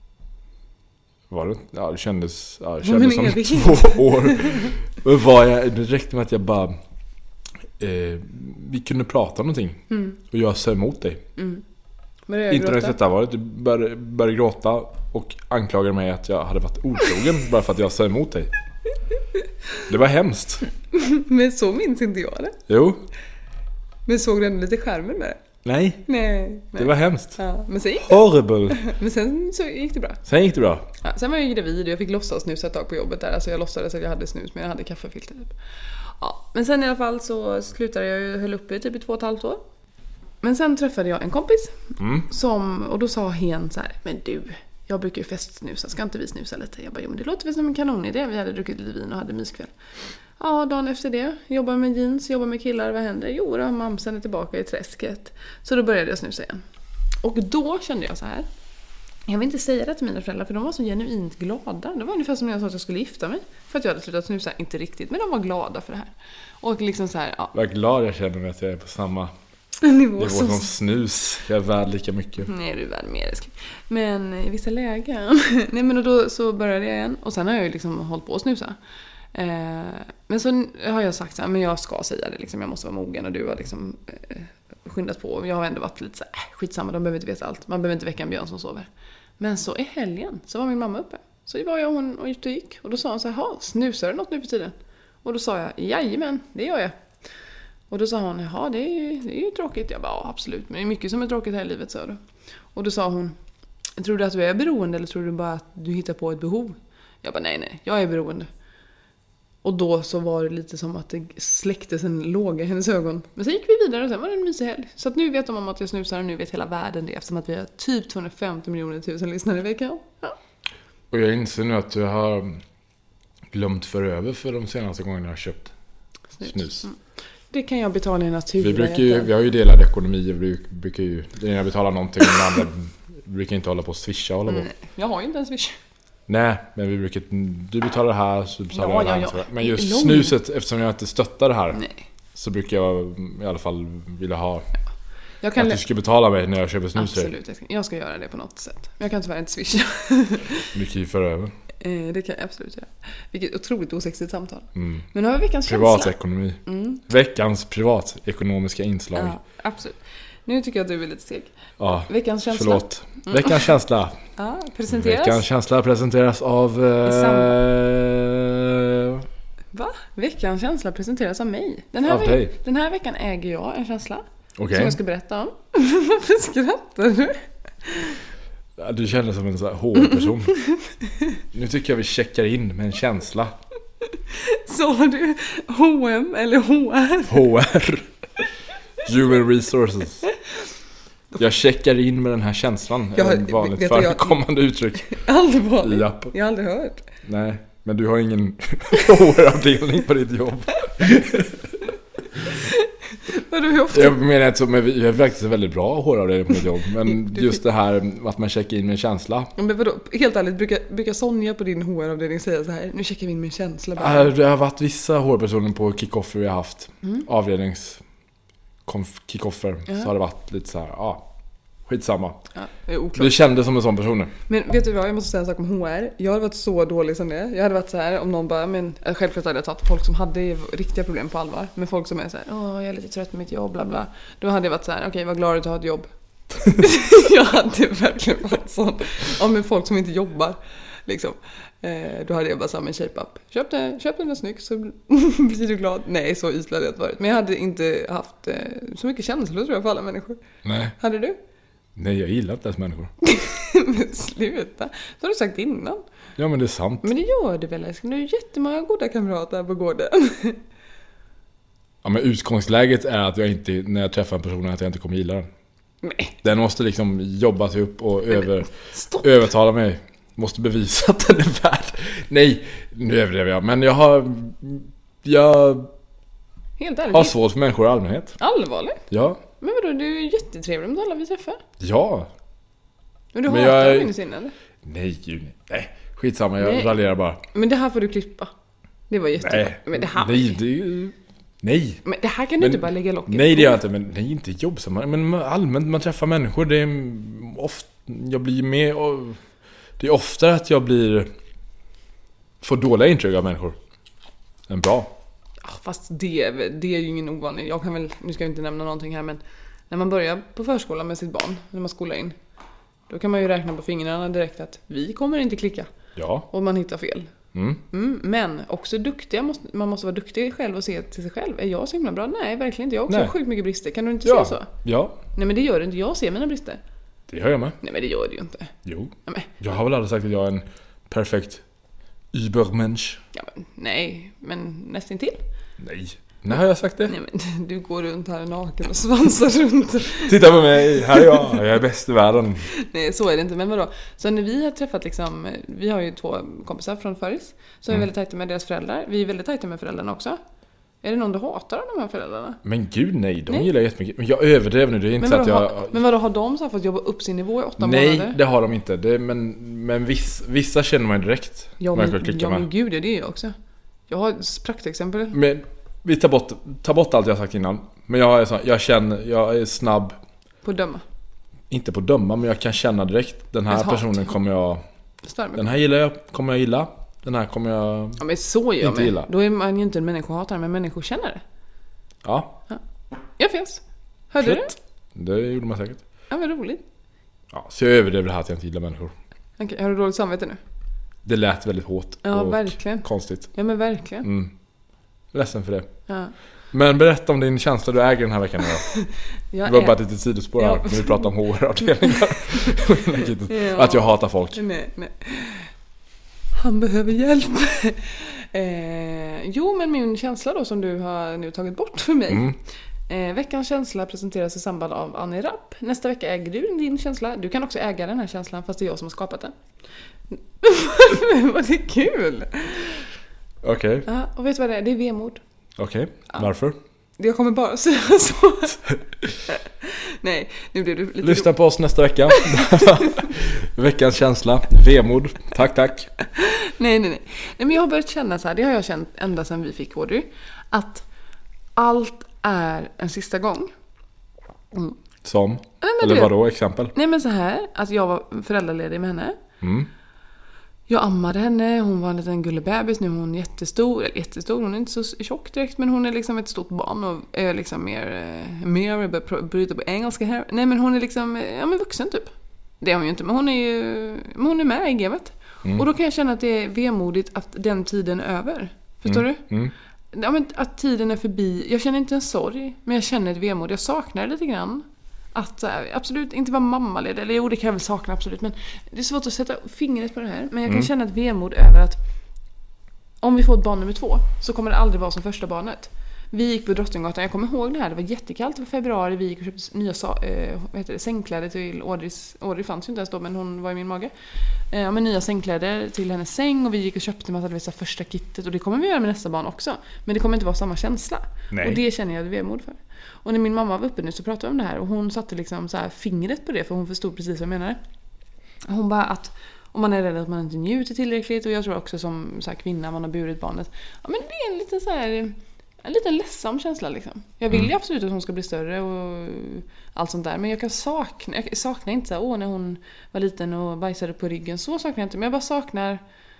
Var det? Ja, det kändes, ja, det kändes som två år. Men var jag, det räckte med att jag bara eh, vi kunde prata om någonting. Mm. Och jag sa emot dig. Mm. Inte när detta var det. Du började, började gråta och anklagade mig att jag hade varit otrogen bara för att jag sa emot dig. Det var hemskt. Men så minns inte jag det. Jo. Men såg du ändå lite skärmen med det? Nej. Nej, nej. Det var hemskt. Ja, men sen gick det. Horrible. Men sen så gick det bra. Sen gick det bra. Ja, sen var jag gravid och jag fick låtsas snusa ett tag på jobbet där. Alltså jag låtsades att jag hade snus, men jag hade kaffefilter typ. Ja, men sen i alla fall så slutade jag ju, höll uppe i typ i två och ett halvt år. Men sen träffade jag en kompis mm. som, och då sa hen så här: men du, jag brukar ju festsnusa, ska inte vi snusa lite? Jag bara, jo men det låter väl som en kanonidé. Vi hade druckit lite vin och hade myskväll. Ja, dagen efter det, jobbar med jeans, jobbar med killar, vad händer? Jo, då mamsen är tillbaka i träsket. Så då började jag snusa igen. Och då kände jag så här: jag vill inte säga det till mina föräldrar, för de var så genuint glada. Det var ungefär som när jag sa att jag skulle gifta mig, för att jag hade slutat snusa, inte riktigt, men de var glada för det här. Och liksom så här, ja. Vad glad jag känner mig att jag är på samma nivå, nivå som... som snus. Jag är värd lika mycket. Nej, du är värd mer. Men i vissa lägen. Nej, men då så började jag igen. Och sen har jag ju liksom hållit på att snusa. Eh, men så har jag sagt så här, men jag ska säga det liksom, jag måste vara mogen, och du har liksom eh, skyndat på. Jag har ändå varit lite så här, äh, skitsamma, de behöver inte veta allt. Man behöver inte väcka en björn som sover. Men så i helgen så var min mamma uppe. Så det var jag och hon och ute och gick. Och då sa hon så här: snusar du något nu för tiden? Och då sa jag, jajamän, det gör jag. Och då sa hon, ja det är, ju, det är ju tråkigt. Jag bara, ja, absolut, men det är mycket som är tråkigt här i livet, sa du. Och då sa hon, tror du att du är beroende, eller tror du bara att du hittar på ett behov? Jag bara, nej nej, jag är beroende. Och då så var det lite som att det släcktes en låga i hennes ögon. Men sen gick vi vidare och sen var det en mysig helg. Så att nu vet de om att jag snusar, och nu vet hela världen det, eftersom att vi har typ tvåhundrafemtio miljoner tusen lyssnare i veckan. Ja. Och jag inser nu att du har glömt för över för de senaste gångerna jag har köpt snus. snus. Mm. Det kan jag betala i natur. Vi, brukar ju, vi har ju delad ekonomi. Vi brukar ju, den ena betalar någonting och den andra brukar inte hålla på att swisha. Hålla på. Nej, jag har ju inte en swish. Nej, men vi brukar, du betalar det här, så betalar ja, jag det ja, här. ja. Men just Lång. snuset, eftersom jag inte stöttar det här, nej, så brukar jag i alla fall vilja ha ja. jag kan att du ska betala mig när jag köper snus. Absolut, jag ska, jag ska göra det på något sätt. Men jag kan tyvärr inte swisha. Du kan ju föra över. Eh, det kan jag absolut göra. Vilket otroligt osexigt samtal. Mm. Men nu har vi veckans privatekonomi. känsla. Mm. Veckans privatekonomiska inslag. Ja, absolut. Nu tycker jag att du är lite seg. Ja, veckans känsla. Förlåt. Mm. Veckans känsla. Ja, presenteras. Veckans känsla presenteras av... Eh... Va? Veckans känsla presenteras av mig. Den här, av dig. Ve- den här veckan äger jag en känsla. Okay. Som jag ska berätta om. Varför skrattar du? Ja, du känner som en sån här hårperson. Nu tycker jag vi checkar in med en känsla. Sa du H och M eller H R? H R. Human Resources. Jag checkar in med den här känslan. Jag har, en vanligt förekommande jag, uttryck. Allvarligt? Japp. Jag har aldrig hört. Nej, men du har ingen H R-avdelning på ditt jobb. Jag menar att jag är faktiskt väldigt bra H R-avdelning på mitt jobb. Men just det här att man checkar in med en känsla. Men vadå? Helt ärligt, brukar, brukar Sonja på din H R-avdelning säga så här: nu checkar vi in med en känsla bara. Det har varit vissa H R-personer på kickoffer vi har haft. Mm. Avdelnings kickoffer. Uh-huh. Så har det varit lite så här, ja. Skitsamma. Ja, det är oklart. Du kände som en sån person nu. Men vet du vad, jag måste säga en sak om H R. Jag hade varit så dålig som det. Jag hade varit så här, om någon bara, men självklart hade jag tagit folk som hade riktiga problem på allvar. Men folk som är så här, åh jag är lite trött med mitt jobb, bla bla. Då hade jag varit så här, okej okay, vad glad att du har ett jobb. Jag hade verkligen varit sån. Ja, men folk som inte jobbar liksom. Eh, då hade jag bara samma en shape up. Köp den, köp den snygg så blir du glad. Nej, så ytlig hade jag inte varit. Men jag hade inte haft eh, så mycket känslor tror jag för alla människor. Nej. Hade du? Nej, jag gillar inte ens människor. Men sluta. Det har du sagt innan. Ja, men det är sant. Men det gör det väl, älskling. Du har ju jättemånga goda kamrater på gården. Ja, men utgångsläget är att jag inte, när jag träffar en person, att jag inte kommer gilla den. Nej. Den måste liksom jobba sig upp och över, övertala mig. Måste bevisa att den är värd. Nej, nu överdriver jag. Men jag har Jag Helt ärligt. har svårt för människor i allmänhet. Allvarligt? Ja. Men vadå, du är ju jättetrevlig med alla vi träffar. Ja. Men du men hatar jag... dem inne sin, eller? Nej, gud, nej. Skitsamma, jag nej. raljerar bara. Men det här får du klippa. Det var jättebra. Nej, men det här... nej, det är ju... Nej. Men det här kan du men, inte bara lägga locket. Nej, det gör jag inte. Men nej, inte jobbsamma. Men allmänt, man träffar människor. Det är ofta... Jag blir med och... Det är ofta att jag blir... Får dåliga intryck av människor. än bra. Fast det, det är ju ingen ovanlig. Jag kan väl, nu ska jag inte nämna någonting här, men när man börjar på förskolan med sitt barn, när man skolar in, då kan man ju räkna på fingrarna direkt att vi kommer inte klicka. Ja. Och man hittar fel. Mm. Mm, men också duktiga, måste, man måste vara duktig själv och se till sig själv. Är jag så himla bra? Nej, verkligen inte. Jag har också Nej. sjukt mycket brister. Kan du inte Ja. se så? Ja. Nej, men det gör du inte. Jag ser mina brister. Det gör jag med. Nej, men det gör du ju inte. Jo. Ja, men. Jag har väl aldrig sagt att jag är en perfekt Übermensch. Ja, men, nej, men nästan till. Nej. När har jag sagt det? Nej, men du går runt här naken och svansar runt. Titta på mig, här är jag. Jag är bäst i världen. Nej, så är det inte. Men vadå? Så när vi har träffat liksom, vi har ju två kompisar från Föris, så är vi Mm. väldigt tajta med deras föräldrar. Vi är väldigt tajta med föräldrarna också. Är det någon du hatar av de här föräldrarna? Men gud nej, de Nej. gillar jättemycket. Men jag överdrev nu, det är inte Men så vadå, att jag... har, men vadå, har de så här fått jobba upp sin nivå i åtta Nej, månader? det har de inte. Det, men men viss, vissa känner man direkt. Ja, man men, klicka ja med. men gud, ja, det är jag också. Jag har ett praktexempel. Men vi tar bort, tar bort allt jag sagt innan. Men jag är, så, jag känner, jag är snabb. På att döma. Inte på att döma, men jag kan känna direkt. Den här Ett hat. personen kommer jag... Stör mig. Den här gillar jag, kommer jag gilla. Den här kommer jag... Ja, men så gör inte man. gilla. Då är man ju inte en människohatare, men människokännare. Ja. Jag finns. Hörde Shit. Det gjorde man säkert. du? Ja, vad roligt. Ja, så jag överdrev det här att jag inte gillar människor. Okej, har du dåligt samvete nu? Det lät väldigt hårt. Ja, och verkligen. konstigt. Ja, men verkligen. Mm. Ledsen för det. Ja. Men berätta om din känsla du äger den här veckan nu. Jag Det var är- bara ett litet sidospår här. Ja. När vi pratar om H R-avdelningar. Ja. Att jag hatar folk. Nej, nej. Han behöver hjälp. eh, jo, men min känsla då som du har nu tagit bort för mig. Mm. Eh, veckans känsla presenteras i samband av Annie Rapp. Nästa vecka äger du din känsla. Du kan också äga den här känslan, fast det är jag som har skapat den. Vad det är kul! Okej. Okay. Ja, och vet du vad det är? Det är vemod. Okej. Okay. Varför? Jag kommer bara säga så. Nej, nu blir du lite... Lyssna på oss nästa vecka. Veckans känsla. Vemod. Tack, tack. Nej, nej, nej. Nej, men jag har börjat känna så här, det har jag känt ända sedan vi fick Audrey, att allt är en sista gång. Mm. Som? Nej, men Eller det- vadå? Exempel? Nej, men så här, att jag var föräldraledig med henne. Mm. Jag ammade henne, hon var en liten gullebebis, nu är hon jättestor, eller jättestor, hon är inte så tjock direkt, men hon är liksom ett stort barn och är liksom mer, eh, mer, jag börjar bryta på engelska här. Nej, men hon är liksom, eh, ja men vuxen typ. Det är hon ju inte, men hon är ju, men hon är med i gamet. Mm. Och då kan jag känna att det är vemodigt att den tiden är över. Förstår Mm. du? Mm. Ja, men att tiden är förbi. Jag känner inte en sorg, men jag känner ett vemod. Jag saknar lite grann. Att så här, absolut inte vara mammaledig. Eller jo, det kan jag väl sakna absolut. Men det är svårt att sätta fingret på det här. Men jag kan Mm. känna ett vemod över att om vi får ett barn nummer två så kommer det aldrig vara som första barnet. Vi gick på Drottninggatan, jag kommer ihåg det här. Det var jättekallt, det var februari. Vi gick och köpte nya sa- eh, vad heter det, sängkläder till Audrey's. Audrey fanns ju inte ens då, men hon var i min mage. Eh, men nya sängkläder till hennes säng. Och vi gick och köpte massa, det vill säga, första kittet. Och det kommer vi göra med nästa barn också. Men det kommer inte vara samma känsla. Nej. Och det känner jag ett vemod för. Och när min mamma var uppe nu så pratade vi om det här. Och hon satte liksom så här fingret på det, för hon förstod precis vad jag menade. Hon bara att om man är rädd att man inte njuter tillräckligt, och jag tror också som så här kvinna, man har burit barnet. Ja, men det är en liten så här, en liten ledsam känsla liksom. Jag vill ju Mm. absolut att hon ska bli större och allt sånt där. Men jag kan sakna, jag saknar inte så här, åh när hon var liten och bajsade på ryggen. Så saknar jag inte, men jag bara saknar...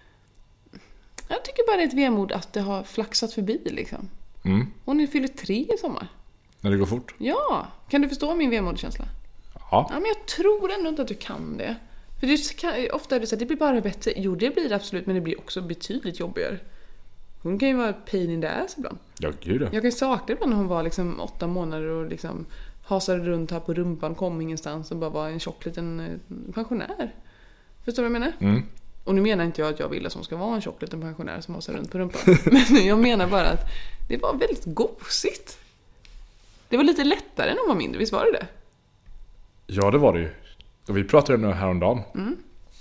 Jag tycker bara det är ett vemod att det har flaxat förbi liksom. Mm. Hon är fyller tre i sommar. När det går fort. Ja, kan du förstå min vemodkänsla? Ja. Ja, men jag tror ändå inte att du kan det. För det kan, ofta är det så att det blir bara bättre. Jo, det blir det absolut, men det blir också betydligt jobbigare. Hon kan ju vara pain in the ass ibland. Ja, gud. Jag kan ju sakna ibland när hon var liksom åtta månader och liksom hasade runt här på rumpan, kom ingenstans och bara var en tjock liten eh, pensionär. Förstår du vad jag menar? Mm. Och nu menar inte jag att jag vill att hon ska vara en tjock liten pensionär som hasar runt på rumpan. Men jag menar bara att det var väldigt gosigt. Det var lite lättare än hon var mindre, visst var det det? Ja, det var det ju. Och vi pratade om det häromdagen. Mm.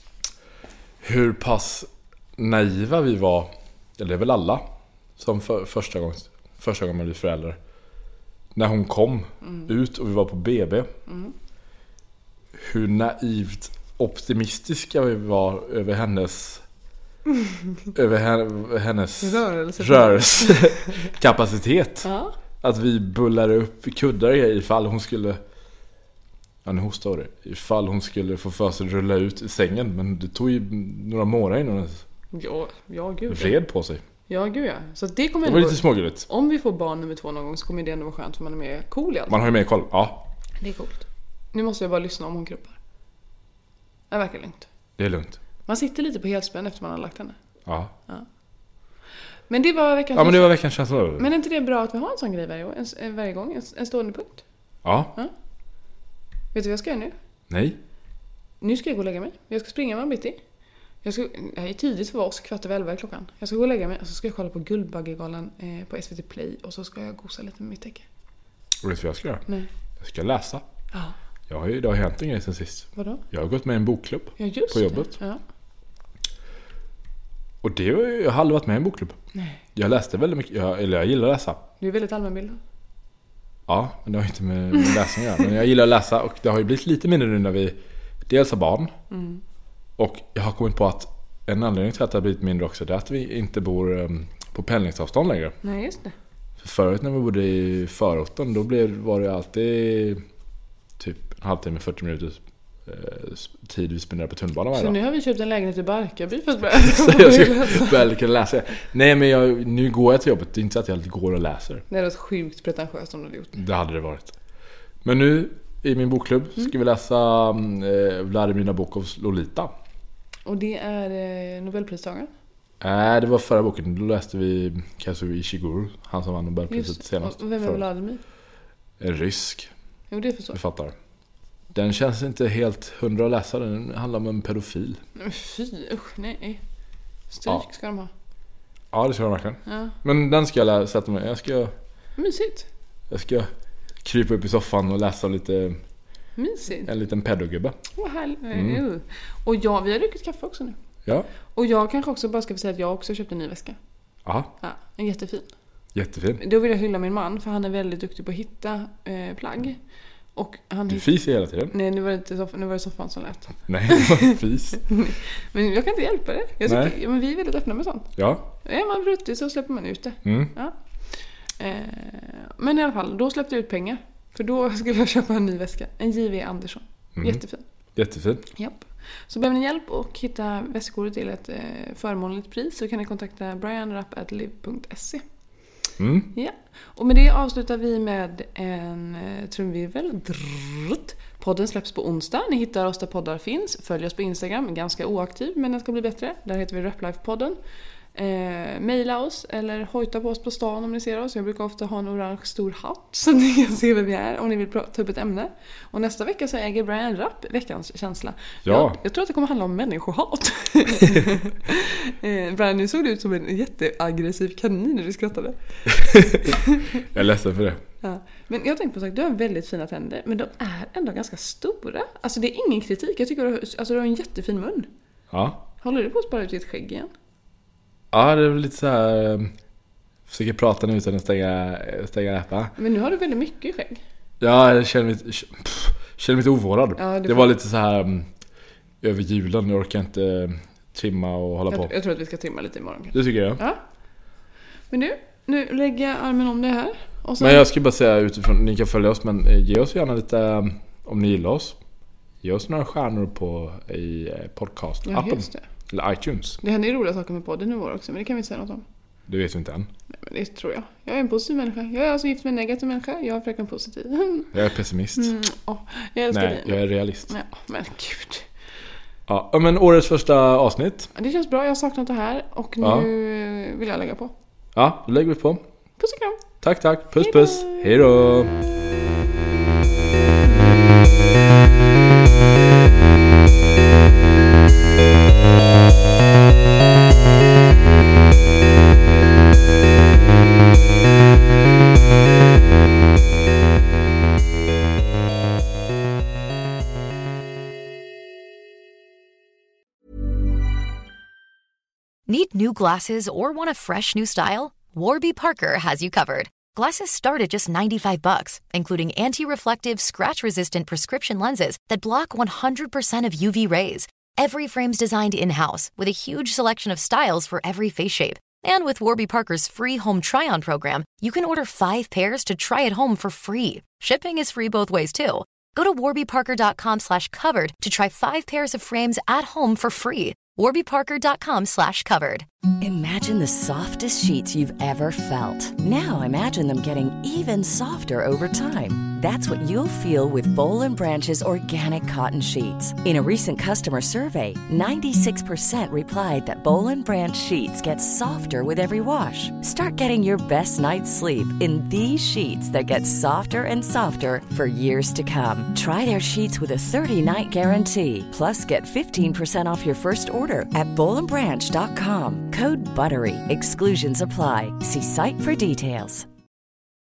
Hur pass naiva vi var, eller det är väl alla, som för, första gången första gången man blir förälder. När hon kom Mm. ut och vi var på B B. Mm. Hur naivt optimistiska vi var över hennes över henne, hennes Rörelse. rörelsekapacitet. Ja. Att vi bullade upp kuddar ifall hon skulle... Ja, nu hostar det. Ifall hon skulle få för sig att rulla ut i sängen. Men det tog ju några månader innan hon Ja, ja gud. red på sig. Ja, gud ja. Så att det kommer Det var ändå... lite smågulligt. Om vi får barn nummer två någon gång så kommer det ändå vara skönt för man är mer cool i allt. Man har ju mer koll. Ja, Det är coolt. Nu måste jag bara lyssna om hon kruppar. Det verkar lugnt. det är lugnt. Man sitter lite på helspänn efter man har lagt henne. Ja. Ja. Men det var veckans... Ja, men det var veckans känsla. Men är inte det bra att vi har en sån grej varje, år, en, varje gång? En, en stående punkt? Ja. Ja. Vet du vad jag ska göra nu? Nej. Nu ska jag gå och lägga mig. Jag ska springa med en bitti. Jag ska, det här är tidigt för oss, kvart över elva klockan. Jag ska gå och lägga mig och så ska jag kolla på Guldbaggegalan eh, på S V T Play. Och så ska jag gosa lite med mitt täcke. Och vet du vad jag ska göra? Nej. Jag ska läsa. Ja. Jag har ju, det har hänt en grej sen sist. Vadå? Jag har gått med i en bokklubb Ja, just på jobbet. det. Ja. Och det har jag, jag har aldrig varit med i en bokklubb. Nej. Jag läste väldigt mycket. Jag, eller jag gillar att läsa. Du är väldigt allmänbildad. Ja, men det har inte med läsning att göra. Men jag gillar att läsa och det har ju blivit lite mindre nu när vi dels har barn. Mm. Och jag har kommit på att en anledning till att det har blivit mindre också är att vi inte bor um, på pendlingsavstånd längre. Nej, just det. För förut när vi bodde i förorten då blev, var det alltid typ en halvtimme, fyrtio minuter eh, tid vi spenderade på tunnelbanan varje Så dag. nu har vi köpt en lägenhet i Barkarby för att börja, Så jag ska väl kunna läsa. Nej, men jag, nu går jag till jobbet. Det är inte så att jag alltid går och läser. Det är något sjukt pretentiöst om du hade gjort. Det hade det varit. Men nu i min bokklubb ska vi läsa eh, Vladimir Nabokovs Lolita. Och det är eh, Nobelpristagaren. Nej, äh, det var förra boken. Då läste vi Kazuo Ishiguro, han som vann Nobelpriset Just, senast. och vem är För- Vladimir? En rysk Jo, det förstår jag. författare. Den känns inte helt hundra att läsa. Den handlar om en pedofil. Men fy, usch, nej. Stryk Ja. ska de ha. Ja, det ska jag verkligen. Ja. Men den ska jag lä- sätta mig. Jag ska, Mysigt. jag ska krypa upp i soffan och läsa lite, Mysigt. en liten pedogubbe. Vad härligt. Mm. Jo. Och jag, vi har druckit kaffe också nu. Ja. Och jag kanske också bara ska säga att jag också köpte en ny väska. Aha, Ja, en jättefin. jättefin. Då vill jag hylla min man för han är väldigt duktig på att hitta eh, plagg. Och han Du fiser hela tiden. Nej, nu var det inte soff- nu var det soffan som lät. Nej, det var fis. Men jag kan inte hjälpa det. Jag Nej. tycker, ja, men vi är väldigt öppna med sånt. Ja. Är man bruttig så släpper man ut det. Mm. Ja. Eh, men i alla fall, då släppte jag ut pengar. För då skulle jag köpa en ny väska. En J V Andersson. Mm. Jättefin. Jättefin. Japp. Så behöver ni hjälp och hitta väskor till ett eh, förmånligt pris så kan ni kontakta brian rapp at live punkt se. Mm. Ja. Och med det avslutar vi med en eh, trumvirvel. Drrrt. Podden släpps på onsdag. Ni hittar oss där poddar finns. Följ oss på Instagram. Ganska oaktiv men den ska bli bättre. Där heter vi Raplife-podden. Eh, maila oss eller hojta på oss på stan om ni ser oss. Jag brukar ofta ha en orange stor hatt så ni kan se vem vi är om ni vill ta upp ett ämne. Och nästa vecka så äger Brian Rapp veckans känsla. Ja. Jag, jag tror att det kommer handla om människohat. eh, Brian, nu såg du ut som en jätteaggressiv kanin när du skrattade. Jag är ledsen för det. Ja. Men jag tänkte på att du har väldigt fina tänder, men de är ändå ganska stora. Alltså det är ingen kritik. Jag tycker du har, alltså, du har en jättefin mun. Ja. Håller du på att spara ut ditt skägg igen? Ja, det är väl lite så här. eh, Försöker prata nu utan att stänga, stänga läppar. Men nu har du väldigt mycket skägg. Ja, jag känner mig, pff, känner mig lite ovårdad. Ja, det det får- var lite så här um, över julen. Jag orkar inte uh, trimma och hålla på. Jag, jag tror att vi ska trimma lite imorgon. Det tycker jag. Ja. Men nu, Nu lägger jag armen om det här. Och så... Men jag ska bara säga utifrån, ni kan följa oss, men ge oss gärna lite, om ni gillar oss, ge oss några stjärnor på i podcast-appen. Ja, just det. Eller iTunes. Det händer ju roliga saker med podden nu var också, men det kan vi inte säga något om. Det vet vi inte än. Nej, men det tror jag. Jag är en positiv människa. Jag är alltså gift med en negativ människa. Jag är fröken positiv. Jag är pessimist. Mm, oh, jag älskar Nej, dig. jag är realist. Ja, men gud. Ja, men årets första avsnitt. Det känns bra, jag har saknat det här. Och nu ja. vill jag lägga på. Ja, då lägger vi på. Puss och kram. Tack, tack. Puss, Hejdå. puss. Hej då. Need new glasses or want a fresh new style? Warby Parker has you covered. Glasses start at just ninety-five bucks, including anti-reflective, scratch-resistant prescription lenses that block one hundred percent of U V rays. Every frame's designed in-house with a huge selection of styles for every face shape. And with Warby Parker's free home try-on program, you can order five pairs to try at home for free. Shipping is free both ways, too. Go to warbyparker.com slash covered to try five pairs of frames at home for free. warbyparker.com slash covered. Imagine the softest sheets you've ever felt. Now imagine them getting even softer over time. That's what you'll feel with Boll and Branch's organic cotton sheets. In a recent customer survey, ninety-six percent replied that Boll and Branch sheets get softer with every wash. Start getting your best night's sleep in these sheets that get softer and softer for years to come. Try their sheets with a thirty-night guarantee. Plus, get fifteen percent off your first order at boll and branch dot com. Code BUTTERY. Exclusions apply. See site for details.